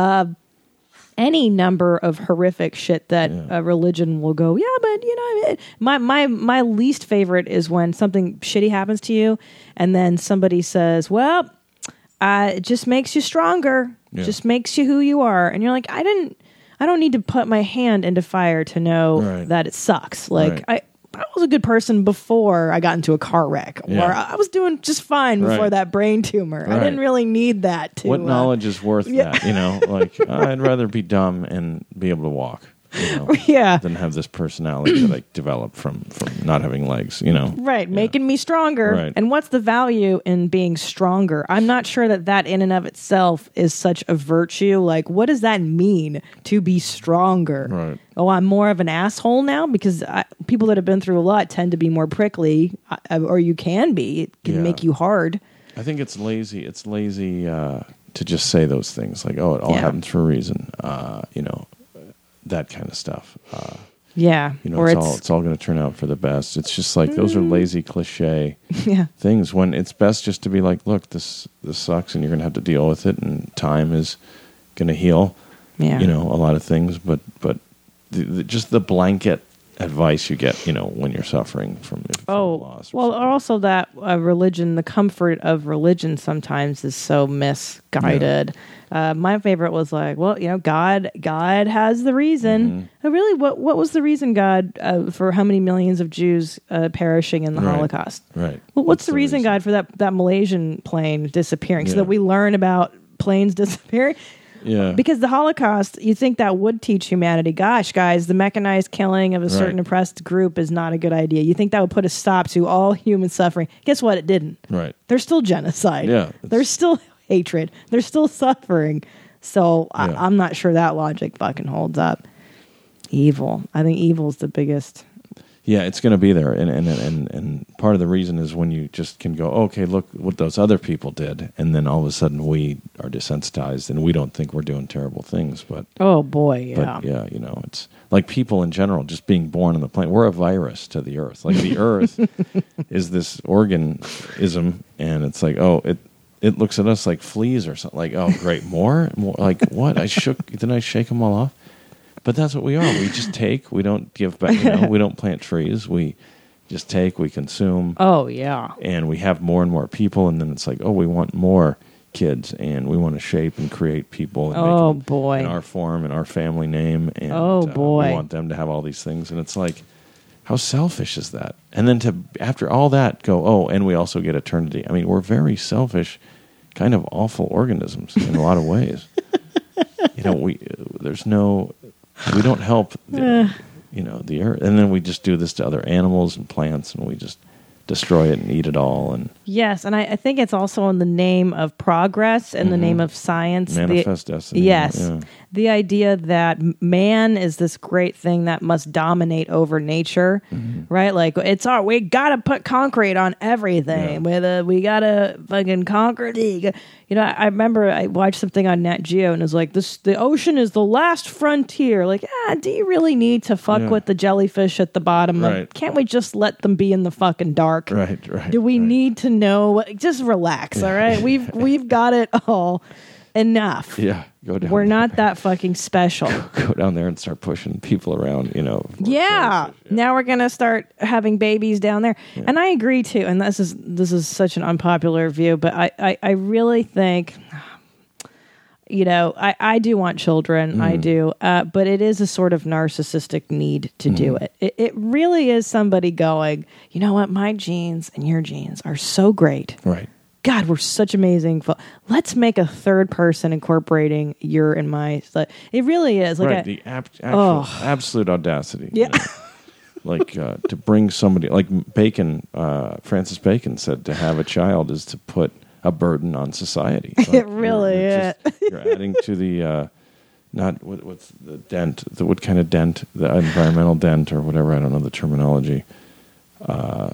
any number of horrific shit that Yeah. a religion will go. Yeah, but you know, it, my my my least favorite is when something shitty happens to you, and then somebody says, "Well, uh, it just makes you stronger. Yeah. Just makes you who you are," and you're like, "I didn't." I don't need to put my hand into fire to know Right. that it sucks. Like Right. I, I was a good person before I got into a car wreck, or Yeah. I was doing just fine before Right. that brain tumor. I Right. didn't really need that to. What uh, knowledge is worth yeah. that? You know, like I'd rather be dumb and be able to walk, you know, Yeah. than have this personality that I developed from from not having legs. You know, Right, making me stronger. Right. And what's the value in being stronger? I'm not sure that that in and of itself is such a virtue. Like, what does that mean to be stronger? Right. Oh, I'm more of an asshole now because I, people that have been through a lot tend to be more prickly, uh, or you can be. It can Yeah. make you hard. I think it's lazy. It's lazy uh, to just say those things like, "Oh, it all Yeah. happens for a reason." Uh, you know, that kind of stuff. Uh, Yeah. you know, or it's, it's, all it's all going to turn out for the best. It's just like those are lazy cliche yeah. things when it's best just to be like, look, this this sucks, and you're going to have to deal with it, and time is going to heal. Yeah. You know, a lot of things, but but the, the, just the blanket advice you get, you know, when you're suffering from, from Oh, loss. or well, something. also that uh, religion, the comfort of religion sometimes is so misguided. Uh, my favorite was like, well, you know, God, God has the reason. Mm-hmm. Uh, really, what what was the reason, God, uh, for how many millions of Jews uh, perishing in the Right. Holocaust? Right. Well, what's, the, reason, God, for that that Malaysian plane disappearing? So Yeah. that we learn about planes disappearing. Yeah. Because the Holocaust, you think that would teach humanity, gosh, guys, the mechanized killing of a certain Right. oppressed group is not a good idea. You think that would put a stop to all human suffering. Guess what? It didn't. Right. There's still genocide. Yeah, it's- There's still hatred. There's still suffering. So Yeah. I, I'm not sure that logic fucking holds up. Evil. I think evil's the biggest. Yeah, it's going to be there, and, and and and part of the reason is when you just can go, okay, look what those other people did, and then all of a sudden we are desensitized and we don't think we're doing terrible things, but Oh, boy, yeah. but yeah, you know, it's like people in general just being born on the planet. We're a virus to the Earth. Like the Earth is this organism, and it's like, oh, it it looks at us like fleas or something. Like, oh, great, more, more like what? I shook, didn't I shake them all off? But that's what we are. We just take. We don't give back. You know, we don't plant trees. We just take. We consume. Oh, yeah. And we have more and more people. And then it's like, oh, we want more kids, and we want to shape and create people. And Oh, make them boy. in our form and our family name. And Oh, uh, boy. we want them to have all these things. And it's like, how selfish is that? And then to after all that, go, oh, and we also get eternity. I mean, we're very selfish, kind of awful organisms in a lot of ways. You know, we there's no. We don't help, the, you know, the earth, and then we just do this to other animals and plants, and we just destroy it and eat it all. And Yes, and I, I think it's also in the name of progress, in the name of science. the- manifest destiny. Yes. yeah. The idea that m- man is this great thing that must dominate over nature, Mm-hmm. right? Like, it's our, we gotta put concrete on everything. Yeah. With a, we gotta fucking conquer the, you know, I remember I watched something on Nat Geo and it was like, this, the ocean is the last frontier. Like, ah, do you really need to fuck Yeah. with the jellyfish at the bottom? Like, Right. can't we just let them be in the fucking dark? Right, right. Do we right. need to know? what- Just relax, all right? We've we've got it all. Enough. Yeah, go down. We're there. not that fucking special. Go down there and start pushing people around. You know. for Yeah. jellyfish. Now we're gonna start having babies down there, and I agree too. And this is this is such an unpopular view, but I I, I really think. You know, I, I do want children. I do. Uh, but it is a sort of narcissistic need to do it. it. It really is somebody going, you know what? My genes and your genes are so great. Right. God, we're such amazing. fo- Let's make a third person incorporating your and my. like, It really is. Like right. a- the ab- actual, Oh. absolute audacity. you Yeah. know. Like uh, to bring somebody like Bacon, uh, Francis Bacon said, to have a child is to put a burden on society. Like, It really you're, is. just- you're adding to the uh, not what, what's the dent? The, what kind of dent? The environmental dent or whatever. I don't know the terminology. Uh,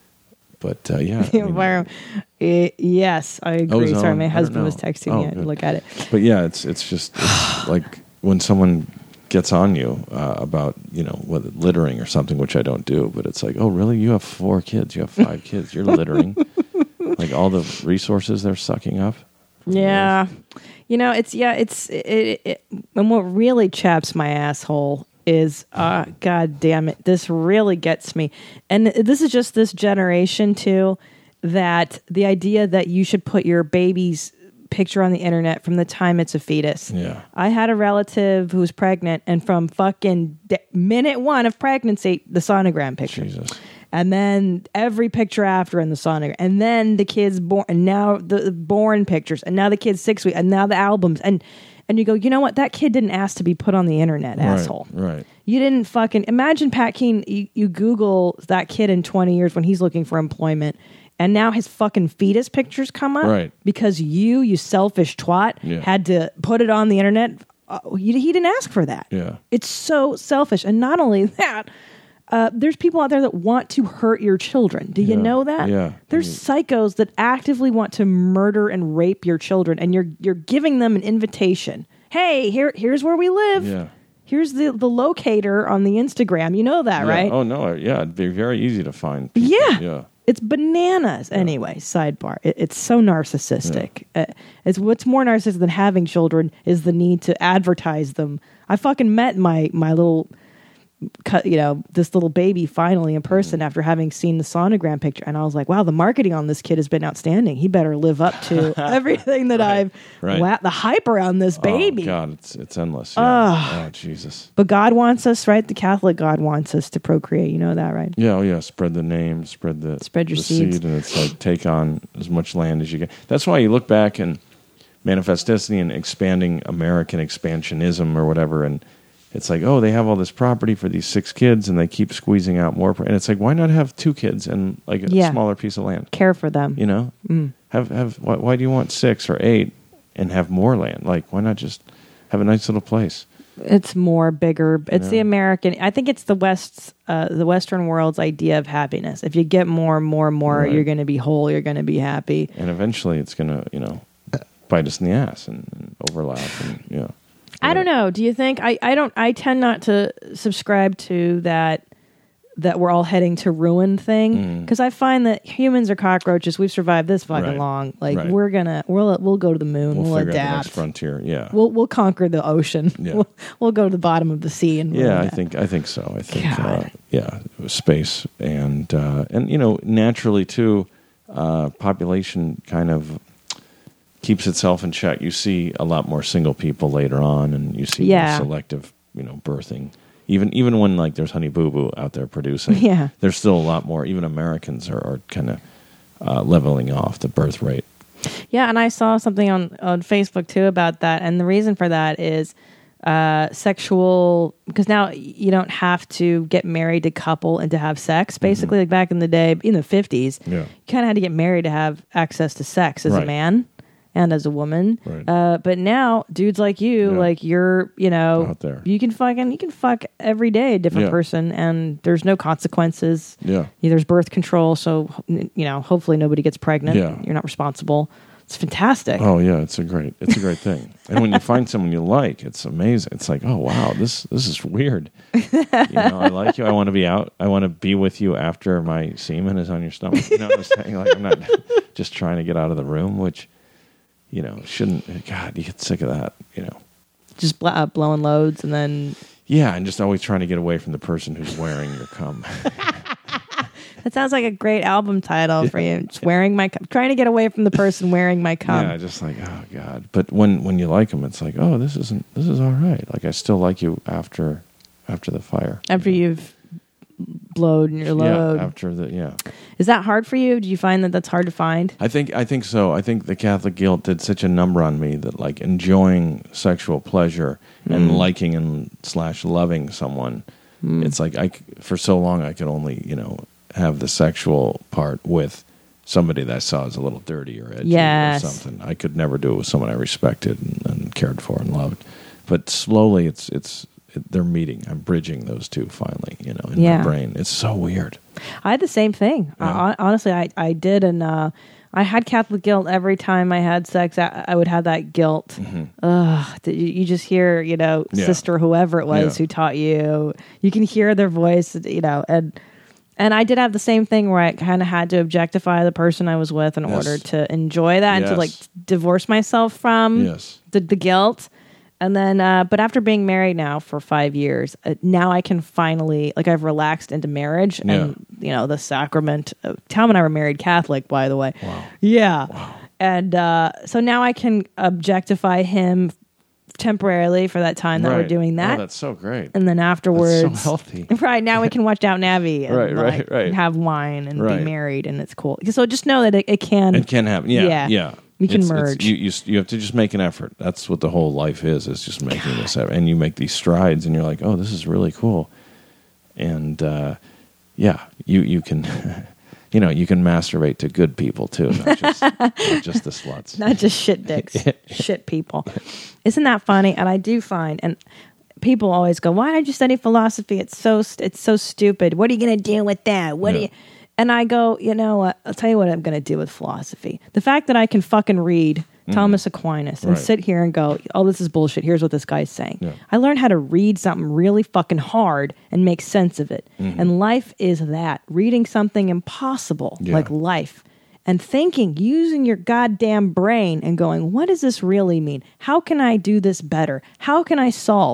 but uh, yeah, the I mean, environment. Eh, yes, I agree. Ozone, Sorry, my I don't husband was know. texting Oh, me. I had to good. look at it. But yeah, it's it's just it's like when someone gets on you uh, about you know whether littering or something, which I don't do. But it's like, oh really? You have four kids. You have five kids. You're littering. Like all the resources they're sucking up. Yeah, you know, it's yeah, it's it, it, it. And what really chaps my asshole is, uh, God damn it, this really gets me. And this is just this generation too. That the idea that you should put your baby's picture on the internet from the time it's a fetus. Yeah. I had a relative who was pregnant, and from fucking de- minute one of pregnancy, the sonogram picture. Jesus. And then every picture after in the sonogram, and then the kids born, and now the born pictures, and now the kids six weeks, and now the albums, and and you go, you know what? That kid didn't ask to be put on the internet, asshole. Right. Right. You didn't fucking imagine Pat Keen. You, you Google that kid in twenty years when he's looking for employment, and now his fucking fetus pictures come up, Right. Because you, you selfish twat, Yeah. had to put it on the internet. Uh, he, he didn't ask for that. Yeah. It's so selfish, and not only that. Uh, there's people out there that want to hurt your children. Do you Yeah, know that? yeah. There's Yeah. psychos that actively want to murder and rape your children, and you're you're giving them an invitation. Hey, here here's where we live. Yeah. Here's the the locator on the Instagram. You know that, Yeah. right? Oh no. Yeah. It'd be very easy to find. people. Yeah. Yeah. It's bananas. Anyway, sidebar. It, it's so narcissistic. Uh, it's what's more narcissistic than having children is the need to advertise them. I fucking met my my little cut, you know, this little baby finally in person after having seen the sonogram picture. And I was like, wow, the marketing on this kid has been outstanding. He better live up to everything that Right, I've, right. wow, the hype around this baby. Oh, God, it's it's endless. Yeah. Oh, Jesus. But God wants us, right? The Catholic God wants us to procreate. You know that, right? Yeah, oh yeah. Spread the name, spread the Spread your the seeds. seed, and it's like take on as much land as you can. That's why you look back and Manifest Destiny and expanding American expansionism or whatever, and it's like, oh, they have all this property for these six kids, and they keep squeezing out more. Pro- and it's like, why not have two kids and like a Yeah. smaller piece of land? Care for them. You know, Mm. have have. Why, why do you want six or eight and have more land? Like, why not just have a nice little place? It's more bigger. It's Yeah. the American. I think it's the West's, uh, the Western world's idea of happiness. If you get more, more, more, Right. you're going to be whole. You're going to be happy. And eventually, it's gonna, you know, bite us in the ass and, and overlap. And you know, I don't know. Do you think I, I don't I tend not to subscribe to that that we're all heading to ruin thing because I find that humans are cockroaches. We've survived this fucking Right. long. Like Right. we're gonna we'll we'll go to the moon. we'll, We'll, figure out the next adapt. frontier. Yeah, We'll we'll conquer the ocean. Yeah. We'll, we'll go to the bottom of the sea and we'll yeah. I adapt. think I think so. I think uh, God. yeah, space and uh, and you know, naturally too, uh, population kind of keeps itself in check. You see a lot more single people later on, and you see Yeah. more selective, you know, birthing. Even even when like there's Honey Boo Boo out there producing, Yeah. there's still a lot more. Even Americans are, are kind of uh, leveling off the birth rate. Yeah, and I saw something on, on Facebook too about that. And the reason for that is uh, sexual, because now you don't have to get married to couple and to have sex. Basically, like back in the day, in the fifties, Yeah. you kind of had to get married to have access to sex as Right. a man and as a woman. Right. Uh, but now, dudes like you, Yeah. like you're, you know, Out there. you can fucking, you can fuck every day a different Yeah. person and there's no consequences. Yeah. Yeah, there's birth control, so you know, hopefully nobody gets pregnant. Yeah. You're not responsible. It's fantastic. Oh yeah, it's a great it's a great thing. And when you find someone you like, it's amazing. It's like, oh wow, this this is weird. You know, I like you. I want to be out. I want to be with you after my semen is on your stomach. You know what I'm saying? Like I'm not just trying to get out of the room, which you know shouldn't. God, you get sick of that. You know. Just bl- uh, blowing loads and then Yeah, and just always trying to get away from the person who's wearing your cum. that sounds like a great album title for you. Just wearing my cum. Trying to get away from the person wearing my cum. Yeah, just like oh god. But when when you like them, it's like oh this isn't this is all right. Like I still like you after after the fire. After you've blowed your load. Yeah, after the yeah. Is that hard for you? Do you find that that's hard to find? I think I think so. I think the Catholic guilt did such a number on me that like enjoying sexual pleasure and Mm. liking and slash loving someone, Mm. it's like I c- for so long I could only you know have the sexual part with somebody that I saw as a little dirty or edgy Yes. or something. I could never do it with someone I respected and, and cared for and loved. But slowly, it's it's it, they're meeting. I'm bridging those two finally. You know, in Yeah. my brain. It's so weird. I had the same thing. Yeah. Uh, honestly, I, I did. And uh, I had Catholic guilt every time I had sex. I, I would have that guilt. Ugh, that you, you just hear, you know, Mm-hmm. Yeah. sister, whoever it was Yeah. who taught you. You can hear their voice, you know, and and I did have the same thing where I kind of had to objectify the person I was with in Yes. order to enjoy that and to Yes. like divorce myself from Yes. the, the guilt. And then, uh, but after being married now for five years, uh, now I can finally, like, I've relaxed into marriage and, you know, the sacrament. Of, Tom and I were married Catholic, by the way. Wow. Yeah. And uh, so now I can objectify him temporarily for that time that we're Right. doing Oh, that. that's so great. And then afterwards, That's so healthy. right now we can watch Downton Abbey and Right, right, like, right. have wine and Right. be married, and it's cool. So just know that it, it can. It can happen. Yeah, Yeah. yeah. You can It's- it's- merge. you, you you have to just make an effort. That's what the whole life is. Is just making this effort, and you make these strides, and you're like, oh, this is really cool. And uh, yeah, you you can, you know, you can masturbate to good people too, not just not just the sluts. Not just shit dicks, shit people. Isn't that funny? And I do find, and people always go, "Why did you study philosophy? It's so st- it's so stupid. What are you going to do with that? What Yeah. do you?" And I go, you know what? I'll tell you what I'm going to do with philosophy. The fact that I can fucking read Thomas Aquinas and Right. sit here and go, "Oh, this is bullshit. Here's what this guy's saying." Yeah. I learned how to read something really fucking hard and make sense of it. And life is that reading something impossible, Yeah. like life. And thinking, using your goddamn brain and going, what does this really mean? How can I do this better? How can I solve?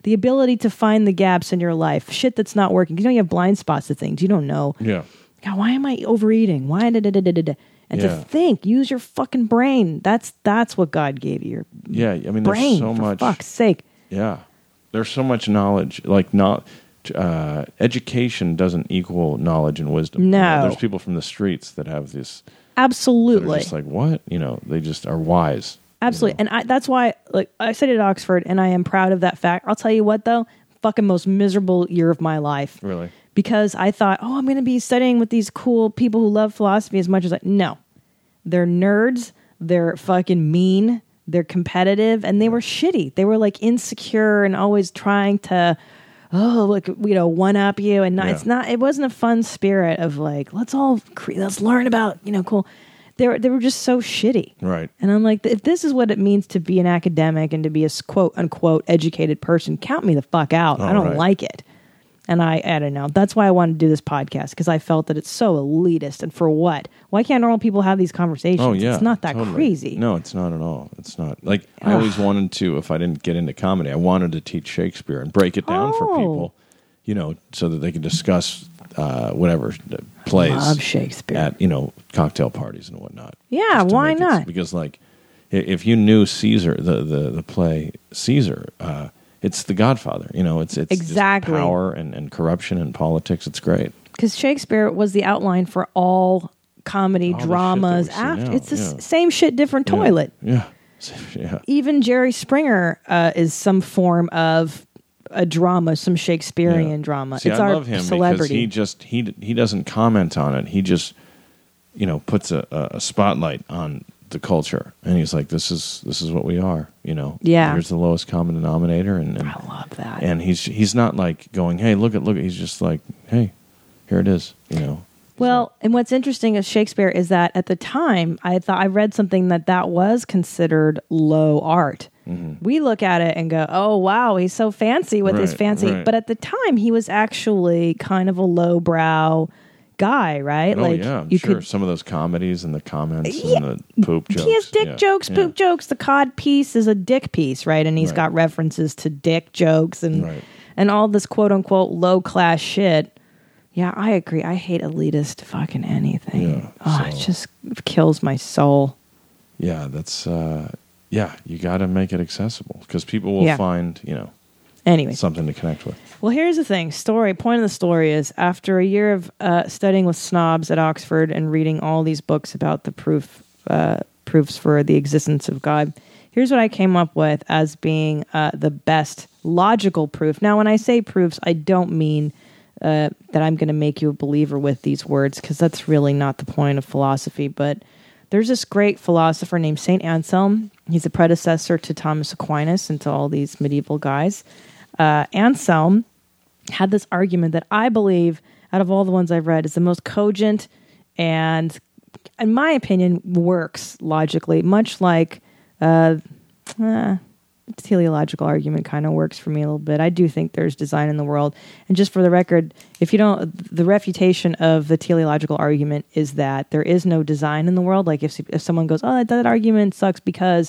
the ability to find the gaps in your life, shit that's not working. You know, you have blind spots to things you don't know. Yeah. God, why am I overeating? Why da da da da da da? And Yeah. to think, use your fucking brain. That's that's what God gave you. Your Yeah. I mean, brain. there's so for much. fuck's sake. Yeah. There's so much knowledge. Like, not uh, education doesn't equal knowledge and wisdom. You know, No. there's people from the streets that have this. That Absolutely. are just like, what? You know, they just are wise. Absolutely. And I, that's why, like, I studied at Oxford, and I am proud of that fact. I'll tell you what, though, fucking most miserable year of my life. Really? Because I thought, oh, I'm going to be studying with these cool people who love philosophy as much as I. No. They're nerds. They're fucking mean. They're competitive. And they were shitty. They were, like, insecure and always trying to, oh, look, you know, one up you. And not, Yeah. it's not, it wasn't a fun spirit of, like, let's all, cre- let's learn about, you know, cool. They were, they were just so shitty. Right. And I'm like, if this is what it means to be an academic and to be a s- quote unquote educated person, count me the fuck out. I Oh, don't right. like it. And I, I don't know. That's why I wanted to do this podcast, because I felt that it's so elitist. And for what? Why can't normal people have these conversations? Oh, yeah. It's not that totally. crazy. No, it's not at all. It's not. Like, I Ugh. always wanted to, if I didn't get into comedy, I wanted to teach Shakespeare and break it down for Oh. people, you know, so that they could discuss uh, whatever uh, plays Love Shakespeare. at, you know, cocktail parties and whatnot. Yeah, Just to why make it- not? because, like, i- if you knew Caesar, the, the, the play Caesar, uh, it's The Godfather. You know, it's it's just Exactly. power and, and corruption and politics. It's great. Because Shakespeare was the outline for all comedy All the shit that dramas we see after. now, It's the yeah. s- same shit, different toilet. Yeah. Yeah. Even Jerry Springer uh, is some form of a drama, some Shakespearean Yeah. drama. See, it's I our love him celebrity. because he just he he doesn't comment on it. He just you know puts a, a spotlight on the culture, and he's like, "This is this is what we are." You know, Yeah. Here's the lowest common denominator, and, and I love that. and he's he's not like going, "Hey, look at look at." He's just like, "Hey, here it is." You know. Well, and what's interesting is Shakespeare is that at the time, I thought I read something that that was considered low art. Mm-hmm. We look at it and go, "Oh wow, he's so fancy with his Right, fancy." right. But at the time, he was actually kind of a lowbrow guy, right? Oh like yeah, I'm you sure. could. Some of those comedies and the comments Yeah. and the poop jokes. He has dick Yeah, jokes, yeah. poop jokes. The cod piece is a dick piece, right? And he's Right. got references to dick jokes and Right. and all this quote unquote low class shit. Yeah, I agree. I hate elitist fucking anything. Yeah, oh, it so- just kills my soul. Yeah, that's uh, yeah. You got to make it accessible because people will Yeah. find you know Anyway, something to connect with. well, here's the thing. Story. Point of the story is after a year of uh, studying with snobs at Oxford and reading all these books about the proof uh, proofs for the existence of God, here's what I came up with as being uh, the best logical proof. Now, when I say proofs, I don't mean uh, that I'm going to make you a believer with these words, because that's really not the point of philosophy. But there's this great philosopher named Saint Anselm. He's a predecessor to Thomas Aquinas and to all these medieval guys. Uh, Anselm had this argument that I believe, out of all the ones I've read, is the most cogent and, in my opinion, works logically, much like uh, uh, the teleological argument kind of works for me a little bit. I do think there's design in the world. And just for the record, if you don't, the refutation of the teleological argument is that there is no design in the world. Like if, if someone goes, oh, that, that argument sucks because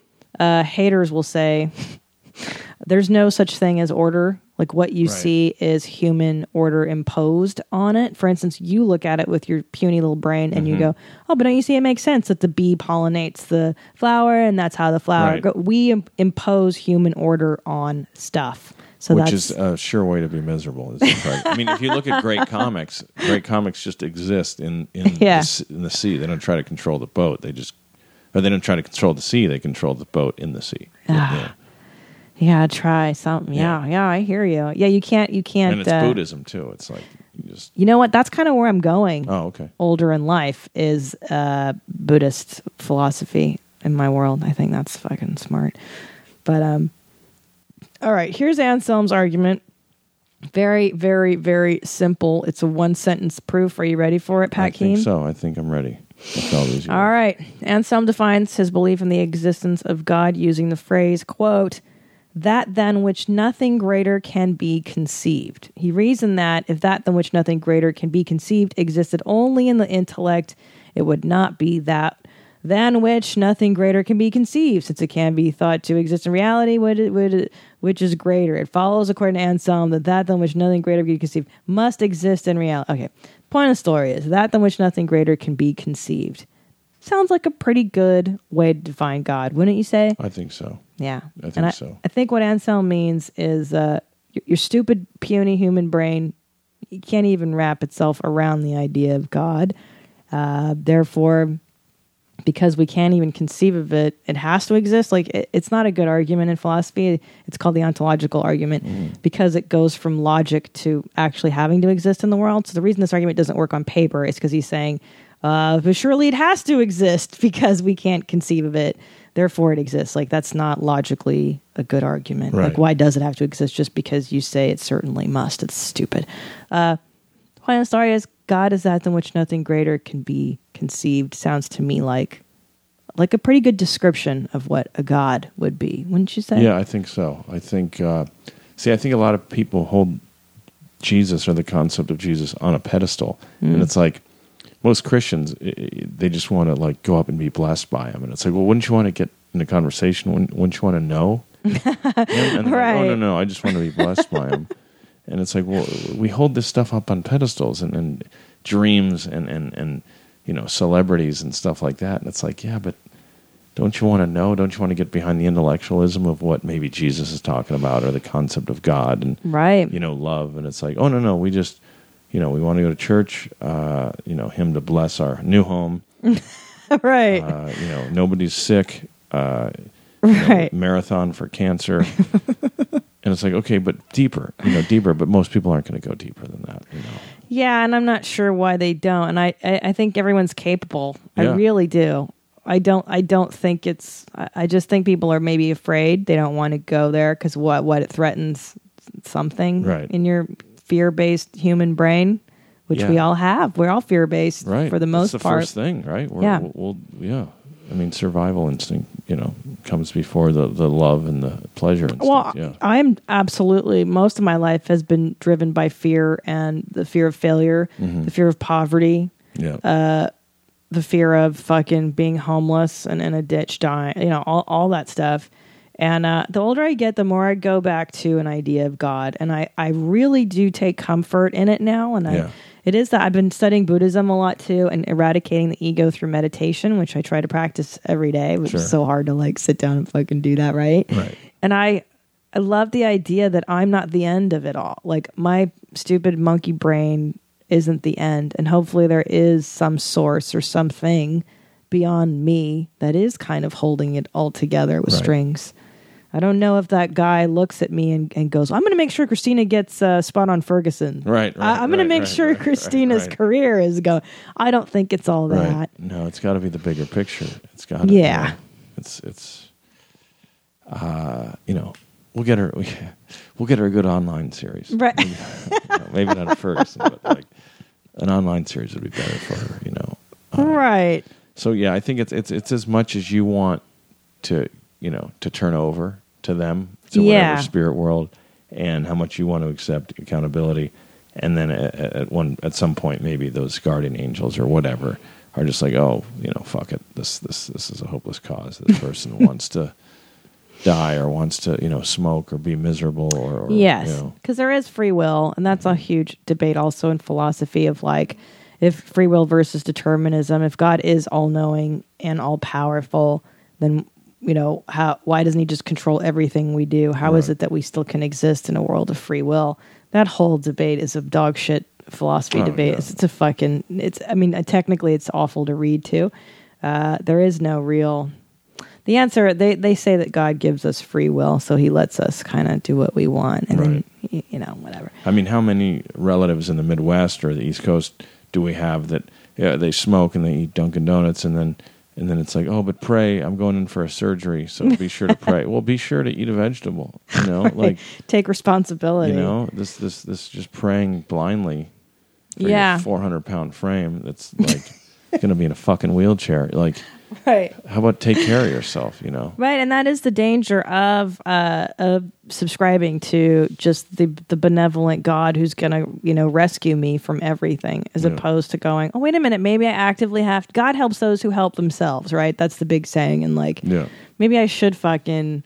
uh, haters will say, there's no such thing as order. Like what you Right. see is human order imposed on it. For instance, you look at it with your puny little brain and Mm-hmm. you go, oh, but don't you see it makes sense that the bee pollinates the flower and that's how the flower Right. go. We im- impose human order on stuff. So Which that's is a sure way to be miserable. Is to try- I mean, if you look at great comics, great comics just exist in in, Yeah. the, s- in the sea. They don't try to control the boat. They just, or they don't try to control the sea. They control the boat in the sea. Yeah. yeah, try something. Yeah. Yeah. yeah, I hear you. Yeah, you can't, you can't. And it's uh, Buddhism too. It's like you just. You know what? That's kind of where I'm going. Oh, okay. Older in life is uh, Buddhist philosophy in my world. I think that's fucking smart. But um, all right, here's Anselm's argument. Very, very, very simple. It's a one sentence proof. Are you ready for it, Pat I think Keene? so. I think I'm ready. With all, these years. All right. Anselm defines his belief in the existence of God using the phrase, quote, that than which nothing greater can be conceived. He reasoned that if that than which nothing greater can be conceived existed only in the intellect, it would not be that than which nothing greater can be conceived. Since it can be thought to exist in reality, would it, would it, which is greater. It follows, according to Anselm, that that than which nothing greater can be conceived must exist in reality. Okay, point of the story is that than which nothing greater can be conceived. Sounds like a pretty good way to define God, wouldn't you say? I think so. Yeah. I think and I, so. I think what Anselm means is uh, your, your stupid, puny human brain it can't even wrap itself around the idea of God. Uh, therefore, because we can't even conceive of it, it has to exist. Like it, it's not a good argument in philosophy. It's called the ontological argument mm. because it goes from logic to actually having to exist in the world. So the reason this argument doesn't work on paper is because he's saying, uh, but surely it has to exist because we can't conceive of it. Therefore, it exists. Like that's not logically a good argument. Right. Like why does it have to exist just because you say it certainly must? It's stupid. Uh, point of the story is God is that than which nothing greater can be conceived. Sounds to me like like a pretty good description of what a God would be, wouldn't you say? Yeah, I think so. I think, uh, see, I think a lot of people hold Jesus or the concept of Jesus on a pedestal. Mm. And it's like, most Christians, they just want to like go up and be blessed by him. And it's like, well, wouldn't you want to get in a conversation? Wouldn't, wouldn't you want to know him? And right. Like, oh, no, no, I just want to be blessed by him. And it's like, well, we hold this stuff up on pedestals and, and dreams and, and, and, you know, celebrities and stuff like that. And it's like, yeah, but don't you want to know? Don't you want to get behind the intellectualism of what maybe Jesus is talking about or the concept of God and, right. you know, love? And it's like, oh, no, no, we just, you know, we want to go to church, uh, you know, him to bless our new home. right. Uh, you know, nobody's sick. Uh, right. Know, marathon for cancer. And it's like, okay, but deeper, you know, deeper. But most people aren't going to go deeper than that, you know. Yeah, and I'm not sure why they don't. And I, I, I think everyone's capable. Yeah. I really do. I don't. I don't think it's. I, I just think people are maybe afraid. They don't want to go there because what? What it threatens something right. in your fear-based human brain, which yeah. we all have. We're all fear-based right. for the most That's the part. First thing, right? We're, yeah. We'll, we'll, yeah. I mean, survival instinct, you know, comes before the, the love and the pleasure instinct. Well, yeah. I'm absolutely, most of my life has been driven by fear and the fear of failure, mm-hmm. the fear of poverty, yeah. uh, the fear of fucking being homeless and in a ditch dying, you know, all, all that stuff. And uh, the older I get, the more I go back to an idea of God. And I, I really do take comfort in it now. And I, yeah. it is that I've been studying Buddhism a lot too and eradicating the ego through meditation, which I try to practice every day, which sure. is so hard to like sit down and fucking do that, right? Right. And I, I love the idea that I'm not the end of it all. Like my stupid monkey brain isn't the end. And hopefully there is some source or something beyond me that is kind of holding it all together with right. strings. I don't know if that guy looks at me and, and goes, I'm going to make sure Christina gets uh, spot on Ferguson. Right, right. I, I'm going right, to make right, sure right, Christina's right, right. career is going. I don't think it's all that. Right. No, it's got to be the bigger picture. It's got to Yeah. You know, it's, it's, uh, you know, we'll get her, we, we'll get her a good online series. Right. Maybe, you know, maybe not a Ferguson, but like an online series would be better for her, you know. Uh, right. So yeah, I think it's, it's, it's as much as you want to, you know, to turn over to them, to yeah. whatever spirit world, and how much you want to accept accountability. And then at, at one, at some point, maybe those guardian angels or whatever are just like, oh, you know, fuck it. This, this, this is a hopeless cause. This person wants to die or wants to, you know, smoke or be miserable or, or yes, you know. Because there is free will, and that's a huge debate also in philosophy of like, if free will versus determinism. If God is all-knowing and all-powerful, then you know, how? Why doesn't he just control everything we do? How right. is it that we still can exist in a world of free will? That whole debate is a dog shit philosophy oh, debate. yeah. It's, it's a fucking, it's, I mean, technically it's awful to read too. Uh, there is no real, the answer, they, they say that God gives us free will, so he lets us kind of do what we want. And right. then, you know, whatever. I mean, how many relatives in the Midwest or the East Coast do we have that yeah, they smoke and they eat Dunkin' Donuts and then And then it's like, oh, but pray, I'm going in for a surgery, so be sure to pray. Well, be sure to eat a vegetable, you know, right. like take responsibility. You know, this this this just praying blindly for yeah. your four hundred pound frame that's like going to be in a fucking wheelchair. Like, right. How about take care of yourself, you know? Right, and that is the danger of uh, of subscribing to just the the benevolent God who's going to, you know, rescue me from everything, as yeah. opposed to going, oh, wait a minute, maybe I actively have... God helps those who help themselves, right? That's the big saying, and like, yeah. maybe I should fucking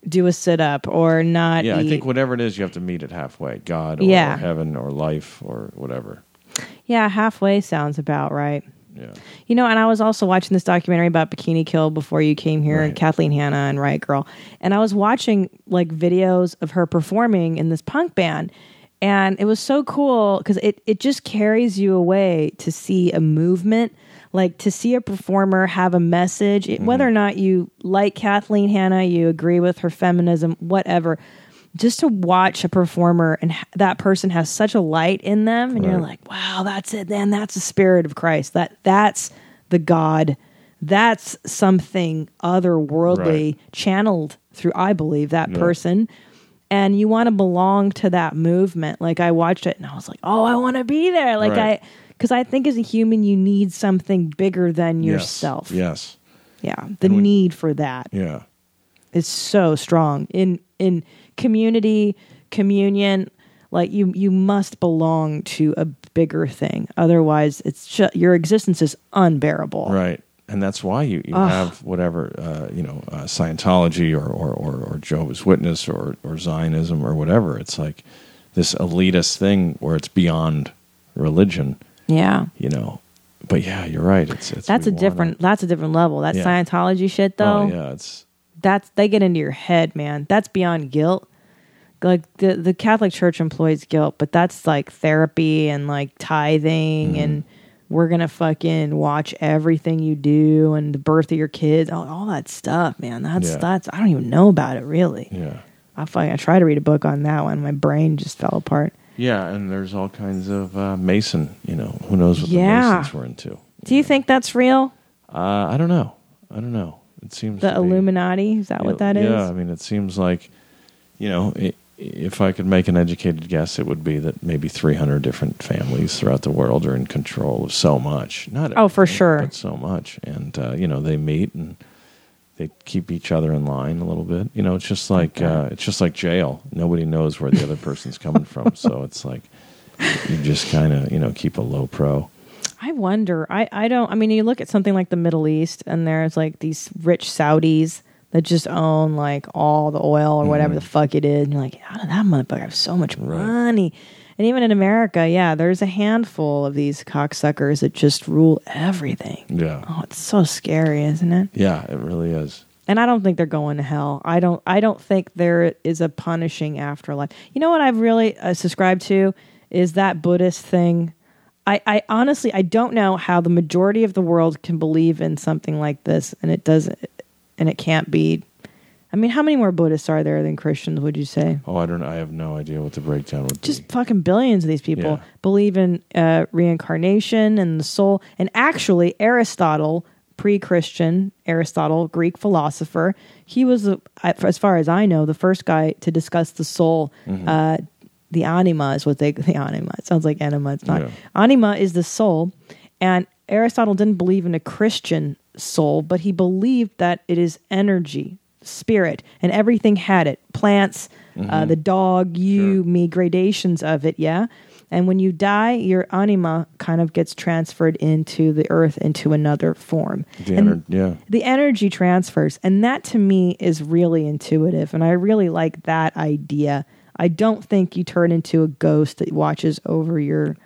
do a sit up or not Yeah, eat. I think whatever it is, you have to meet it halfway. God or, Yeah. or heaven or life or whatever. Yeah, halfway sounds about right. Yeah. You know, and I was also watching this documentary about Bikini Kill before you came here, Right. and Kathleen Hanna and Riot Girl. And I was watching like videos of her performing in this punk band. And it was so cool because it, it just carries you away to see a movement, like to see a performer have a message, it, whether or not you like Kathleen Hanna, you agree with her feminism, whatever. Just to watch a performer and ha- that person has such a light in them, and you're Right. like, wow, that's it, man. That's the spirit of Christ. That that's the God. That's something otherworldly Right. channeled through, I believe, that Yeah. person. And you want to belong to that movement. Like I watched it and I was like, oh, I want to be there. Like Right. I, because I think as a human, you need something bigger than Yes. yourself. Yes. Yeah, the And when- need for that Yeah. is so strong in in community communion. Like you you must belong to a bigger thing, otherwise it's just, your existence is unbearable. Right. And that's why you, you Ugh. have whatever, uh, you know, uh, Scientology or, or, or, or Jehovah's Witness or, or Zionism or whatever. It's like this elitist thing where it's beyond religion, Yeah, you know. But yeah, you're right. It's, it's that's we a wanna- different that's a different level. That Yeah. Scientology shit though. Oh, yeah. It's, That's they get into your head, man. That's beyond guilt. Like the the Catholic Church employs guilt, but that's like therapy and like tithing Mm-hmm. and we're gonna fucking watch everything you do and the birth of your kids, all, all that stuff, man. That's Yeah. that's I don't even know about it really. yeah. I fucking I tried to read a book on that one. My brain just fell apart. Yeah. And there's all kinds of uh, Mason, you know, who knows what Yeah. the Masons were into. Do you think that's real? Uh, I don't know. I don't know. It seems The to be- Illuminati? Is that what that is? Yeah, I mean, it seems like, you know, i if I could make an educated guess, it would be that maybe three hundred different families throughout the world are in control of so much. Not Oh, for everything, sure. but so much. And, uh, you know, they meet and they keep each other in line a little bit. You know, it's just like uh, it's just like jail. Nobody knows where the other person's coming from. So it's like you just kind of, you know, keep a low pro. I wonder. I, I don't. I mean, you look at something like the Middle East, and there's like these rich Saudis that just own like all the oil or whatever the fuck it is. And you're like, how did that motherfucker have so much Right. money? And even in America, yeah, there's a handful of these cocksuckers that just rule everything. Yeah. Oh, it's so scary, isn't it? Yeah, it really is. And I don't think they're going to hell. I don't. I don't think there is a punishing afterlife. You know what I've really uh, subscribed to is that Buddhist thing. I, I honestly I don't know how the majority of the world can believe in something like this, and it doesn't, and it can't be. I mean, how many more Buddhists are there than Christians? Would you say? Oh, I don't. I have no idea what the breakdown would Just be. fucking billions of these people Yeah. believe in uh, reincarnation and the soul. And actually, Aristotle, pre-Christian Aristotle, Greek philosopher, he was, uh, as far as I know, the first guy to discuss the soul. Mm-hmm. Uh, the anima is what they the anima. It sounds like enema. It's not. Yeah. Anima is the soul, and Aristotle didn't believe in a Christian soul, but he believed that it is energy, spirit, and everything had it. Plants, uh, the dog, you, Mm-hmm. Sure. me, gradations of it. Yeah, and when you die, your anima kind of gets transferred into the earth into another form. The And ener- yeah. the energy transfers, and that to me is really intuitive, and I really like that idea. I don't think you turn into a ghost that watches over your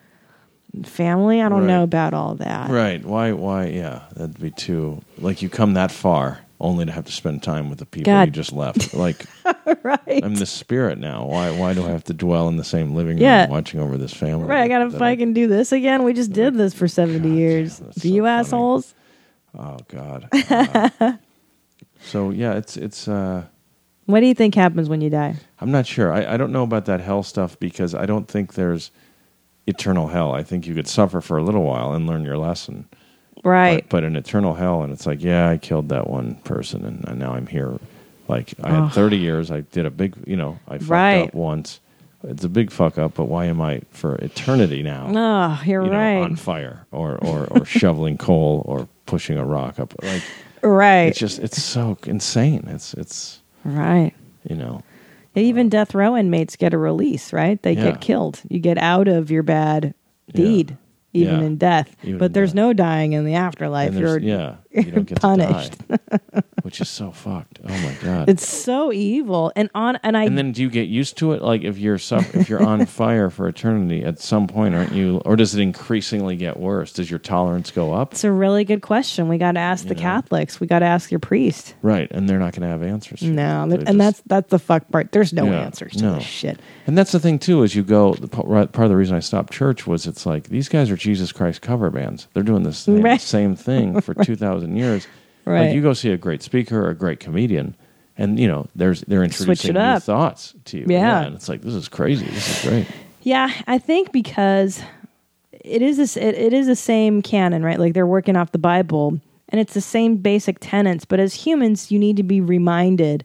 family. I don't Right. know about all that. Right. Why? Why? Yeah. That'd be too. Like you come that far only to have to spend time with the people God. you just left. Like Right. I'm the spirit now. Why? Why do I have to dwell in the same living room Yeah. watching over this family? Right, I gotta that fucking do this again. We just did this for seventy God, years. yeah, that's Do so you funny. assholes? Oh God. Uh, so yeah, it's it's. uh What do you think happens when you die? I'm not sure. I, I don't know about that hell stuff because I don't think there's eternal hell. I think you could suffer for a little while and learn your lesson. Right. But, but an eternal hell, and it's like, yeah, I killed that one person, and, and now I'm here. Like I had Ugh. thirty years. I did a big, you know, I fucked Right. up once. It's a big fuck up, but why am I for eternity now? Oh, you're you know, right. on fire, or or, or shoveling coal, or pushing a rock up. Like right. it's just, it's so insane. It's it's right. you know, Even death row inmates get a release, right? They Yeah. get killed. You get out of your bad deed, even Yeah. in death. Even but in there's death. no dying in the afterlife. and there's- You're yeah, you don't get punished. to die, which is so fucked. Oh my god, It's so evil. And on and I and then do you get used to it? Like if you're suff- if you're on fire for eternity, at some point, aren't you? Or does it increasingly get worse? Does your tolerance go up? it's a really good question. We got to ask You the know? Part. We got to ask your priest. Right, and they're not going to have answers. No, They and just- that's that's the fuck part. There's no Yeah, answers to no. this shit. And that's the thing too. Is you go the p- right- part of the reason I stopped church was it's like these guys are Jesus Christ cover bands. They're doing the same, Right. same thing for two thousand years. Right. Like you go see a great speaker or a great comedian, and you know there's they're introducing it new up. thoughts to you. Yeah. and it's like this is crazy. This is great. Yeah, I think because it is this it, it is the same canon, right? Like they're working off the Bible, and it's the same basic tenets. But as humans, you need to be reminded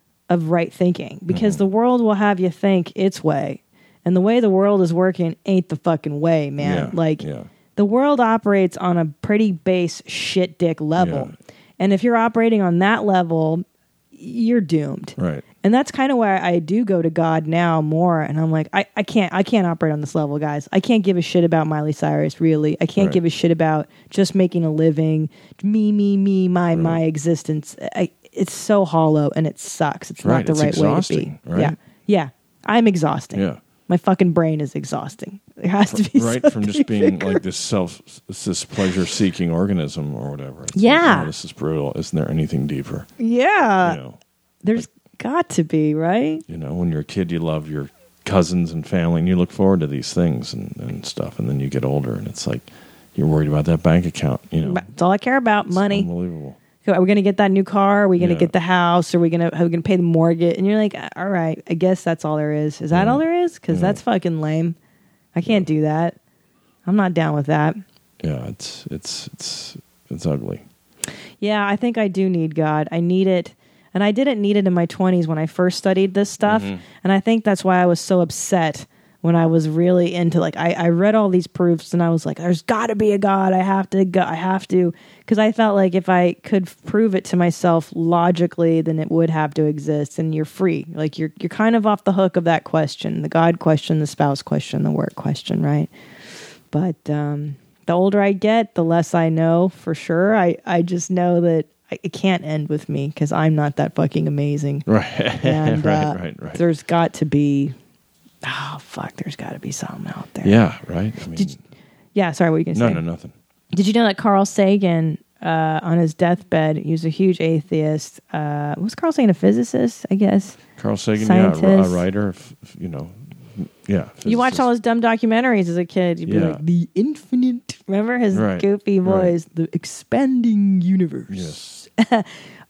of right thinking because Mm-hmm. the world will have you think its way, and the way the world is working ain't the fucking way, man. Yeah, Like yeah. the world operates on a pretty base shit dick level, Yeah. and if you're operating on that level, you're doomed. Right. And that's kind of why I do go to God now more. And I'm like, I, I can't I can't operate on this level, guys. I can't give a shit about Miley Cyrus, really. I can't Right. give a shit about just making a living. Me, me, me, my, my existence. I, it's so hollow and it sucks. It's Right, not the it's right way to exhausting, be. right? Yeah. Yeah. I'm exhausting. Yeah. My fucking brain is exhausting. There has to be Right from something just being bigger. like this self, this pleasure seeking organism or whatever. It's like, Yeah. oh, this is brutal. Isn't there anything deeper? Yeah. you know. There's got to be, right? You know, when you're a kid, you love your cousins and family, and you look forward to these things and, and stuff. And then you get older, and it's like you're worried about that bank account. You know, That's all I care about. It's Money. unbelievable. So are we going to get that new car? Are we going to Yeah. get the house? Are we going to are we going to pay the mortgage? And you're like, all right, I guess that's all there is. Is that Yeah. all there is? Because Yeah. that's fucking lame. I can't do that. I'm not down with that. Yeah, it's it's it's it's ugly. Yeah, I think I do need God. I need it. And I didn't need it in my twenties when I first studied this stuff. Mm-hmm. And I think that's why I was so upset when I was really into like I, I read all these proofs and I was like, there's got to be a God. I have to go. I have to because I felt like if I could f- prove it to myself logically, then it would have to exist. And you're free. Like you're you're kind of off the hook of that question, the God question, the spouse question, the work question, right? But um, the older I get, the less I know for sure. I I just know that it can't end with me because I'm not that fucking amazing. Right, And, right, uh, right, right. There's got to be, oh fuck, there's got to be something out there. Yeah, right. I mean, Did you- Yeah, sorry, what were you gonna no, say? no, nothing. Did you know that Carl Sagan, uh, on his deathbed, he was a huge atheist. Uh, was Carl Sagan a physicist? I guess. Carl Sagan, yeah, a, a Scientist. writer. f- f- You know, yeah. You watched physicist. all his dumb documentaries as a kid. You'd be Yeah. like, the infinite. Remember his Right, goofy right. voice, the expanding universe. Yes. uh,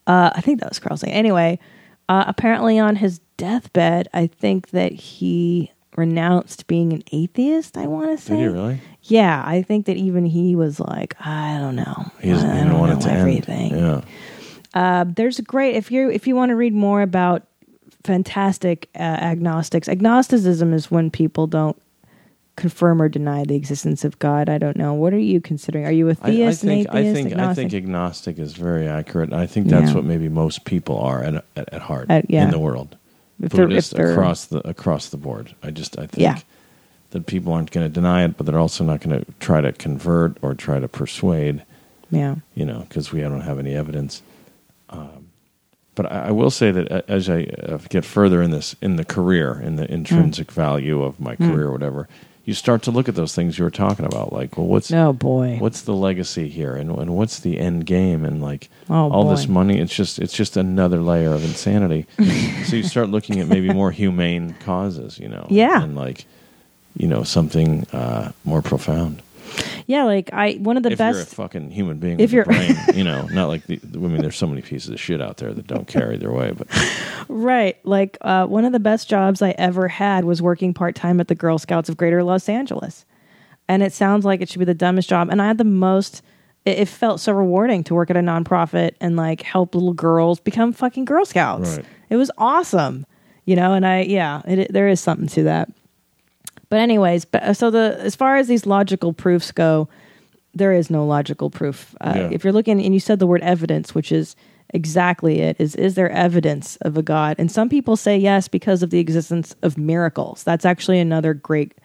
I think that was Carl Sagan. Anyway, uh, apparently on his deathbed, I think that he renounced being an atheist. I want to say. Did he really? Yeah, I think that even he was like, I don't know. He doesn't I even don't want know it to everything. end. Yeah. Uh, there's a great if you if you want to read more about fantastic uh, agnostics. Agnosticism is when people don't confirm or deny the existence of God. I don't know. What are you considering? Are you a I, I theist, think an atheist, I think agnostic? I think agnostic is very accurate. And I think that's Yeah. what maybe most people are at at, at heart At- yeah. in the world. If they're- if Buddhists they're- across the across the board. I just I think Yeah. that people aren't going to deny it, but they're also not going to try to convert or try to persuade. Yeah. You know, because we don't have any evidence. Um, but I, I will say that a- as I uh, get further in this in the career, in the intrinsic Mm. value of my career, or whatever, you start to look at those things you were talking about, like, well, what's Oh boy. what's the legacy here, and, and what's the end game, and like Oh, all boy. this money. It's just it's just another layer of insanity. So you start looking at maybe more humane causes, you know, Yeah. and like you know something uh, more profound. Yeah, like I one of the if you're a best. fucking human being If with a you're- brain, you know, not like the, I mean, there's so many pieces of shit out there that don't carry their way, but Right. Like uh, one of the best jobs I ever had was working part time at the Girl Scouts of Greater Los Angeles. And it sounds like it should be the dumbest job. And I had the most, it, it felt so rewarding to work at a nonprofit and like help little girls become fucking Girl Scouts. Right. It was awesome. You know, and I, yeah, it, it, there is something to that. But anyways, but, so the as far as these logical proofs go, there is no logical proof. Uh, Yeah. If you're looking, and you said the word evidence, which is exactly it, is is there evidence of a God? And some people say yes because of the existence of miracles. That's actually another great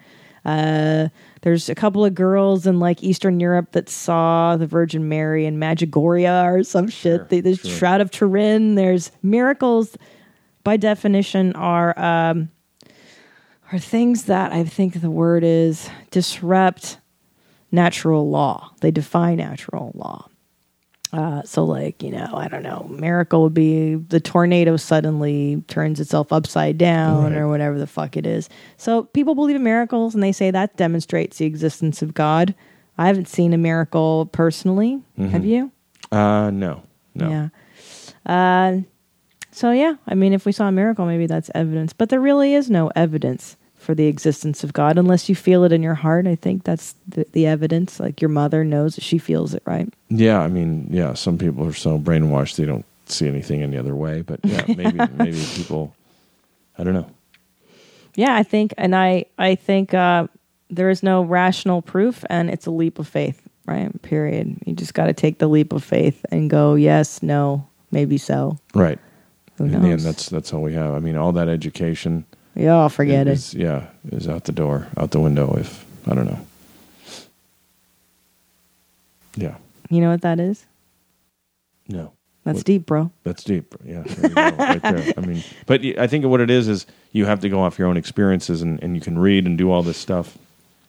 Uh, there's a couple of girls in like Eastern Europe that saw the Virgin Mary in Medjugorje or some shit. Sure, They- There's sure. Shroud of Turin. There's miracles, by definition, are um, are things that I think the word is disrupt natural law. They defy natural law. Uh, so, like, you know, I don't know, miracle would be the tornado suddenly turns itself upside down Right. or whatever the fuck it is. So people believe in miracles and they say that demonstrates the existence of God. I haven't seen a miracle personally. Have you? Uh, no, no. Yeah. Uh, so, yeah, I mean, if we saw a miracle, maybe that's evidence. But there really is no evidence for the existence of God unless you feel it in your heart. I think that's the, the evidence. Like your mother knows that she feels it, right? Yeah, I mean, yeah, some people are so brainwashed they don't see anything any other way. But yeah, maybe maybe people, I don't know. Yeah, I think, and I, I think uh, there is no rational proof, and it's a leap of faith, right? Period. You just got to take the leap of faith and go, yes, no, maybe so. Right. Who In the end, knows? that's that's all we have. I mean, all that education. Yeah, I'll forget it. is, Yeah, is out the door, out the window. If I don't know. Yeah. You know what that is? No. That's What- deep, bro. That's deep. Yeah, there you go, right there. I mean, but y- I think what it is is you have to go off your own experiences, and, and you can read and do all this stuff.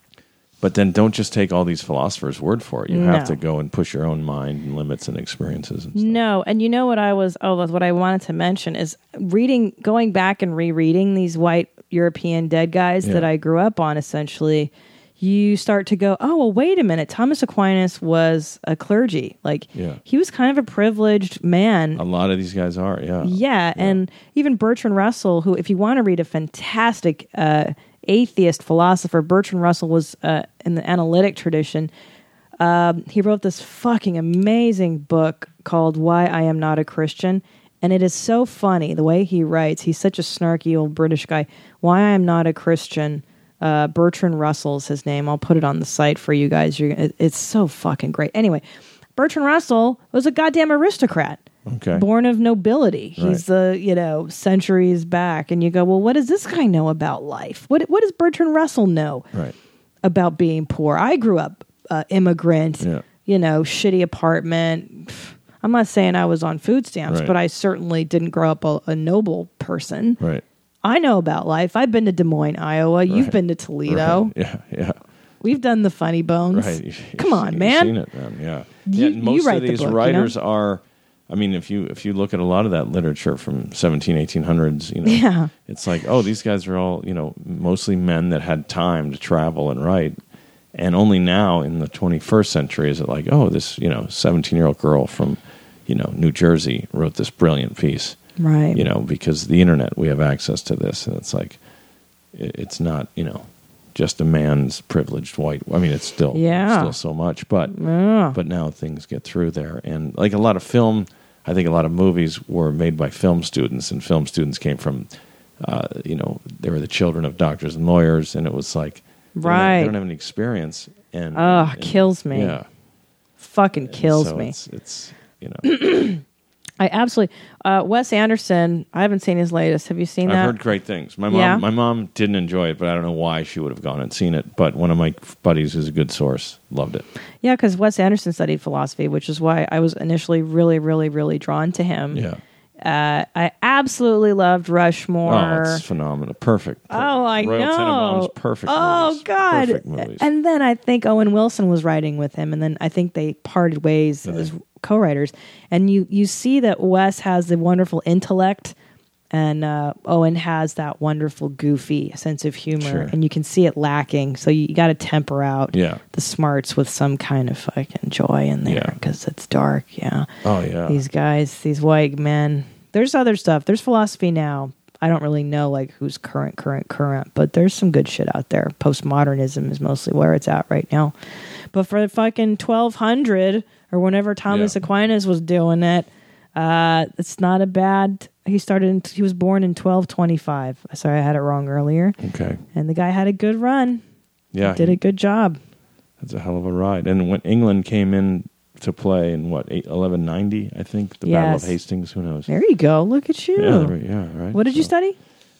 But then don't just take all these philosophers' word for it. You have No. to go and push your own mind and limits and experiences and stuff. No, and you know what I was, oh, that's what I wanted to mention is reading, going back and rereading these white European dead guys Yeah. that I grew up on, essentially, you start to go, oh, well, wait a minute. Thomas Aquinas was a clergy. Like, Yeah. he was kind of a privileged man. A lot of these guys are, yeah. Yeah, and even Bertrand Russell, who, if you want to read a fantastic uh, atheist philosopher, Bertrand Russell was uh, in the analytic tradition. Um, he wrote this fucking amazing book called Why I Am Not a Christian. And it is so funny the way he writes. He's such a snarky old British guy. Why I Am Not a Christian. Uh, Bertrand Russell's his name. I'll put it on the site for you guys. You're, it, it's so fucking great. Anyway, Bertrand Russell was a goddamn aristocrat. Okay. Born of nobility. He's the, you know, centuries back. And you go, well, what does this guy know about life? What what does Bertrand Russell know Right. about being poor? I grew up uh, immigrant, Yeah. you know, shitty apartment. Pff, I'm not saying I was on food stamps, Right. but I certainly didn't grow up a, a noble person. Right. I know about life. I've been to Des Moines, Iowa. You've Right. been to Toledo. Right. Yeah, yeah. We've done the funny bones. Right. You- Come on, you've man. Seen it, man. Yeah. You- yeah. and Most you write of the these book, you writers know? are. I mean, if you if you look at a lot of that literature from seventeen, eighteen hundreds, you know, Yeah. it's like, oh, these guys are all, you know, mostly men that had time to travel and write. And only now in the twenty-first century is it like, oh, this, you know, seventeen-year-old girl from, you know, New Jersey wrote this brilliant piece. Right. You know, because the internet, we have access to this. And it's like, it- it's not, you know, just a man's privileged white. I mean, it's still, Yeah. still so much, but Yeah. but now things get through there. And like a lot of film, I think a lot of movies were made by film students, and film students came from, uh, you know, they were the children of doctors and lawyers, and it was like, they don't have- Right. they don't have any experience. And Ugh, and- kills me. Yeah, Fucking And kills so me. It's, it's you know, I absolutely. Uh, Wes Anderson. I haven't seen his latest. Have you seen I've that? heard great things. My mom, Yeah? my mom didn't enjoy it, but I don't know why she would have gone and seen it. But one of my buddies who's a good source loved it. Yeah, because Wes Anderson studied philosophy, which is why I was initially really, really, really drawn to him. Yeah. Uh, I absolutely loved Rushmore. Oh, it's phenomenal. Perfect. Oh, I Royal know. Tenenbaums, perfect Oh, movies. God. Perfect movies. And then I think Owen Wilson was writing with him, and then I think they parted ways Did they? as co-writers. And you, you see that Wes has the wonderful intellect, and uh, Owen has that wonderful goofy sense of humor, Sure. and you can see it lacking. So you, you got to temper out Yeah. the smarts with some kind of fucking joy in there Yeah. because it's dark. Yeah. Oh, yeah. These guys, these white men. There's other stuff. There's philosophy now. I don't really know like who's current, current, current, but there's some good shit out there. Postmodernism is mostly where it's at right now. But for fucking twelve hundred or whenever Thomas Yeah. Aquinas was doing it, uh, it's not a bad. He started. In, he was born in twelve twenty-five. Sorry, I had it wrong earlier. Okay. And the guy had a good run. Yeah. Did he- a good job. That's a hell of a ride. And when England came in to play in what, eight, eleven ninety, I think, the Battle of Yes. Hastings, who knows? There you go. Look at you. Yeah, there we- yeah, right. What did you So, study?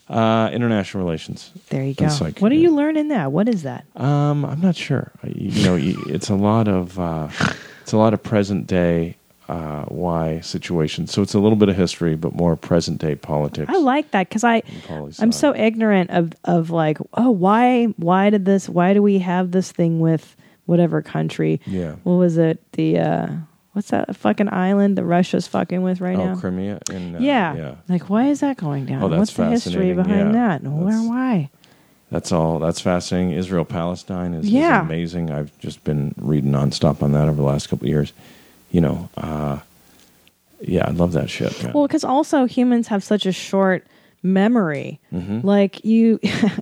Uh, international relations. There you go. It's like, what are yeah. you learning that? What is that? Um, I'm not sure. You, you know, you, it's a lot of uh, it's a lot of present day uh, why situations. So it's a little bit of history, but more present day politics. I like that because I I'm so ignorant of of like, oh, why why did this? Why do we have this thing with whatever country? Yeah. What was it? The uh, what's that fucking island that Russia's fucking with right oh, now? Crimea. In, uh, yeah. yeah. Like, why is that going down? Oh, that's What's the history fascinating. behind Yeah. that? And where? Why? That's all. That's fascinating. Israel Palestine is, Yeah. is amazing. I've just been reading nonstop on that over the last couple of years. You know, uh, yeah, I love that shit. Man. Well, because also humans have such a short memory. Mhm. Like you,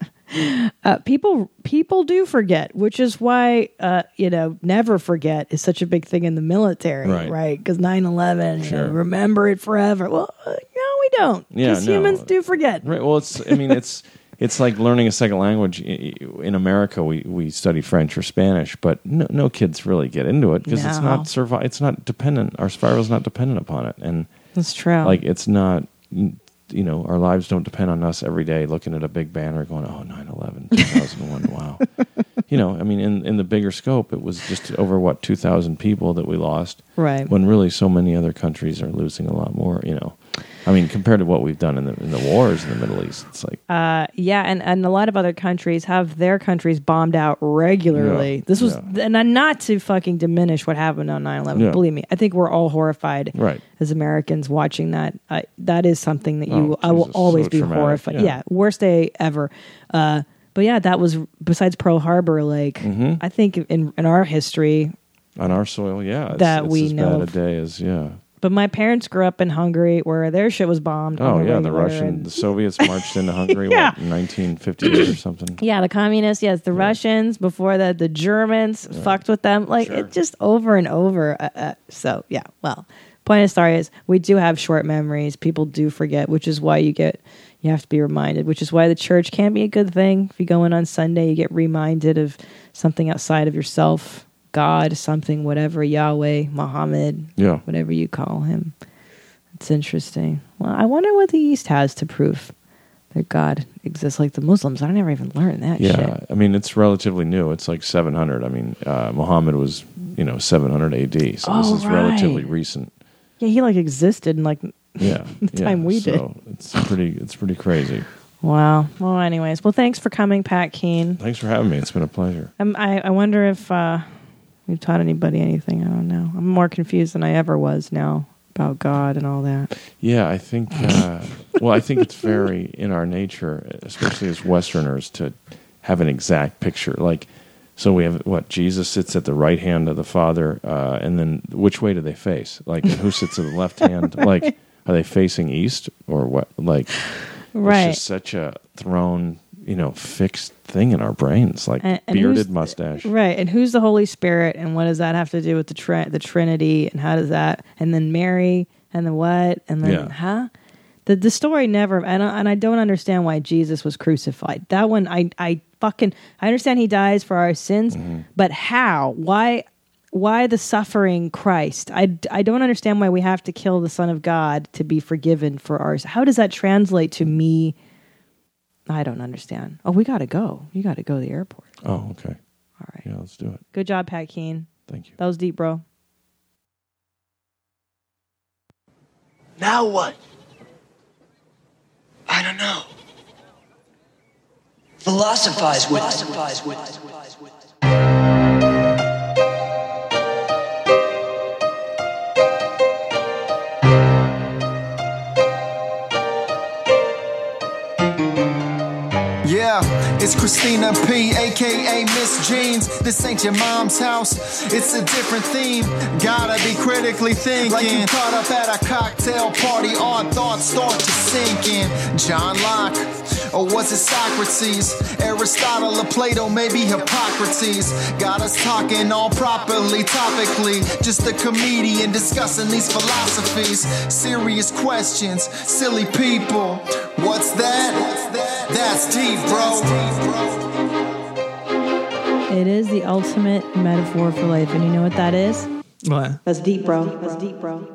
uh, people people do forget, which is why uh, you know never forget is such a big thing in the military, Right. right? Because nine eleven, you know, Sure. remember it forever. Well, uh, no, we don't. Yeah, Because no. humans do forget. Right. Well, it's. I mean, it's. It's like learning a second language. I- In America, we, we study French or Spanish, but no, no kids really get into it because it's No. not survi- It's not dependent. Our spiral is not dependent upon it, and That's true. like it's not. You know, our lives don't depend on us every day looking at a big banner going, "Oh, nine eleven, two thousand one, wow." You know, I mean, in in the bigger scope, it was just over what two thousand people that we lost, Right. When really so many other countries are losing a lot more. You know. I mean, compared to what we've done in the in the wars in the Middle East, it's like Uh, yeah, and, and a lot of other countries have their countries bombed out regularly. Yeah, This was, yeah. and not to fucking diminish what happened on nine eleven. Yeah. Believe me, I think we're all horrified Right. as Americans watching that. Uh, that is something that you, Oh, I will Jesus, always so be traumatic, horrified. yeah. Yeah. worst day ever. Uh, but yeah, that was besides Pearl Harbor. Like, Mhm. I think in in our history, on our soil, yeah, it's, That it's we as know bad a of. day as yeah. but my parents grew up in Hungary where their shit was bombed. Oh on a yeah, the regular, Russian, and- the Soviets marched into Hungary Yeah. what, in nineteen fifty-eight or something. Yeah, the communists, yes, the Russians, before that, the Germans fucked with them. Like, Sure. it just over and over. Uh, uh, so, yeah, well, point of the story is we do have short memories. People do forget, which is why you get, you have to be reminded, which is why the church can be a good thing. If you go in on Sunday, you get reminded of something outside of yourself, God, something, whatever, Yahweh, Muhammad, Yeah. whatever you call him. It's interesting. Well, I wonder what the East has to prove that God exists like the Muslims. I never even learned that Yeah, shit. I mean it's relatively new. It's like seven hundred. I mean, uh, Muhammad was you know seven hundred A D, so this Oh, is relatively right. recent. Yeah, he like existed in like Yeah, the yeah. time we did. So it's pretty. It's pretty crazy. Wow. Well, anyways, well, thanks for coming, Pat Keen. Thanks for having me. It's been a pleasure. Um, I I wonder if uh, we've taught anybody anything. I don't know. I'm more confused than I ever was now about God and all that. Yeah, I think. Uh, well, I think it's very in our nature, especially as Westerners, to have an exact picture. Like, so we have what Jesus sits at the right hand of the Father, uh, and then which way do they face? Like, and who sits at the left hand? Like, are they facing east or what? Like, Right. it's just such a thrown, you know, fixed thing in our brains, like And- and bearded who's- mustache. Right. And who's the Holy Spirit, and what does that have to do with the tri- the Trinity, and how does that? And then Mary, and the what? And then Yeah. huh? The the story never. And I, and I don't understand why Jesus was crucified. That one, I I fucking I understand he dies for our sins, Mm-hmm. but how? Why? Why the suffering Christ? I, I don't understand why we have to kill the Son of God to be forgiven for ours. How does that translate to me? I don't understand. Oh, we got to go. You got to go to the airport. Oh, okay. All right. Yeah, let's do it. Good job, Pat Keen. Thank you. That was deep, bro. Now what? I don't know. Philosophize with Philosophize with Yeah, it's Christina P, aka Miss Jeans. This ain't your mom's house, it's a different theme. Gotta be critically thinking. Like you caught up at a cocktail party, odd thoughts start to sink in. John Locke, or was it Socrates? Aristotle or Plato, maybe Hippocrates. Got us talking all properly, topically. Just a comedian discussing these philosophies. Serious questions, silly people. What's that? What's that? That's deep, bro. It is the ultimate metaphor for life. And you know what that is? What? That's deep, bro. That's deep, bro.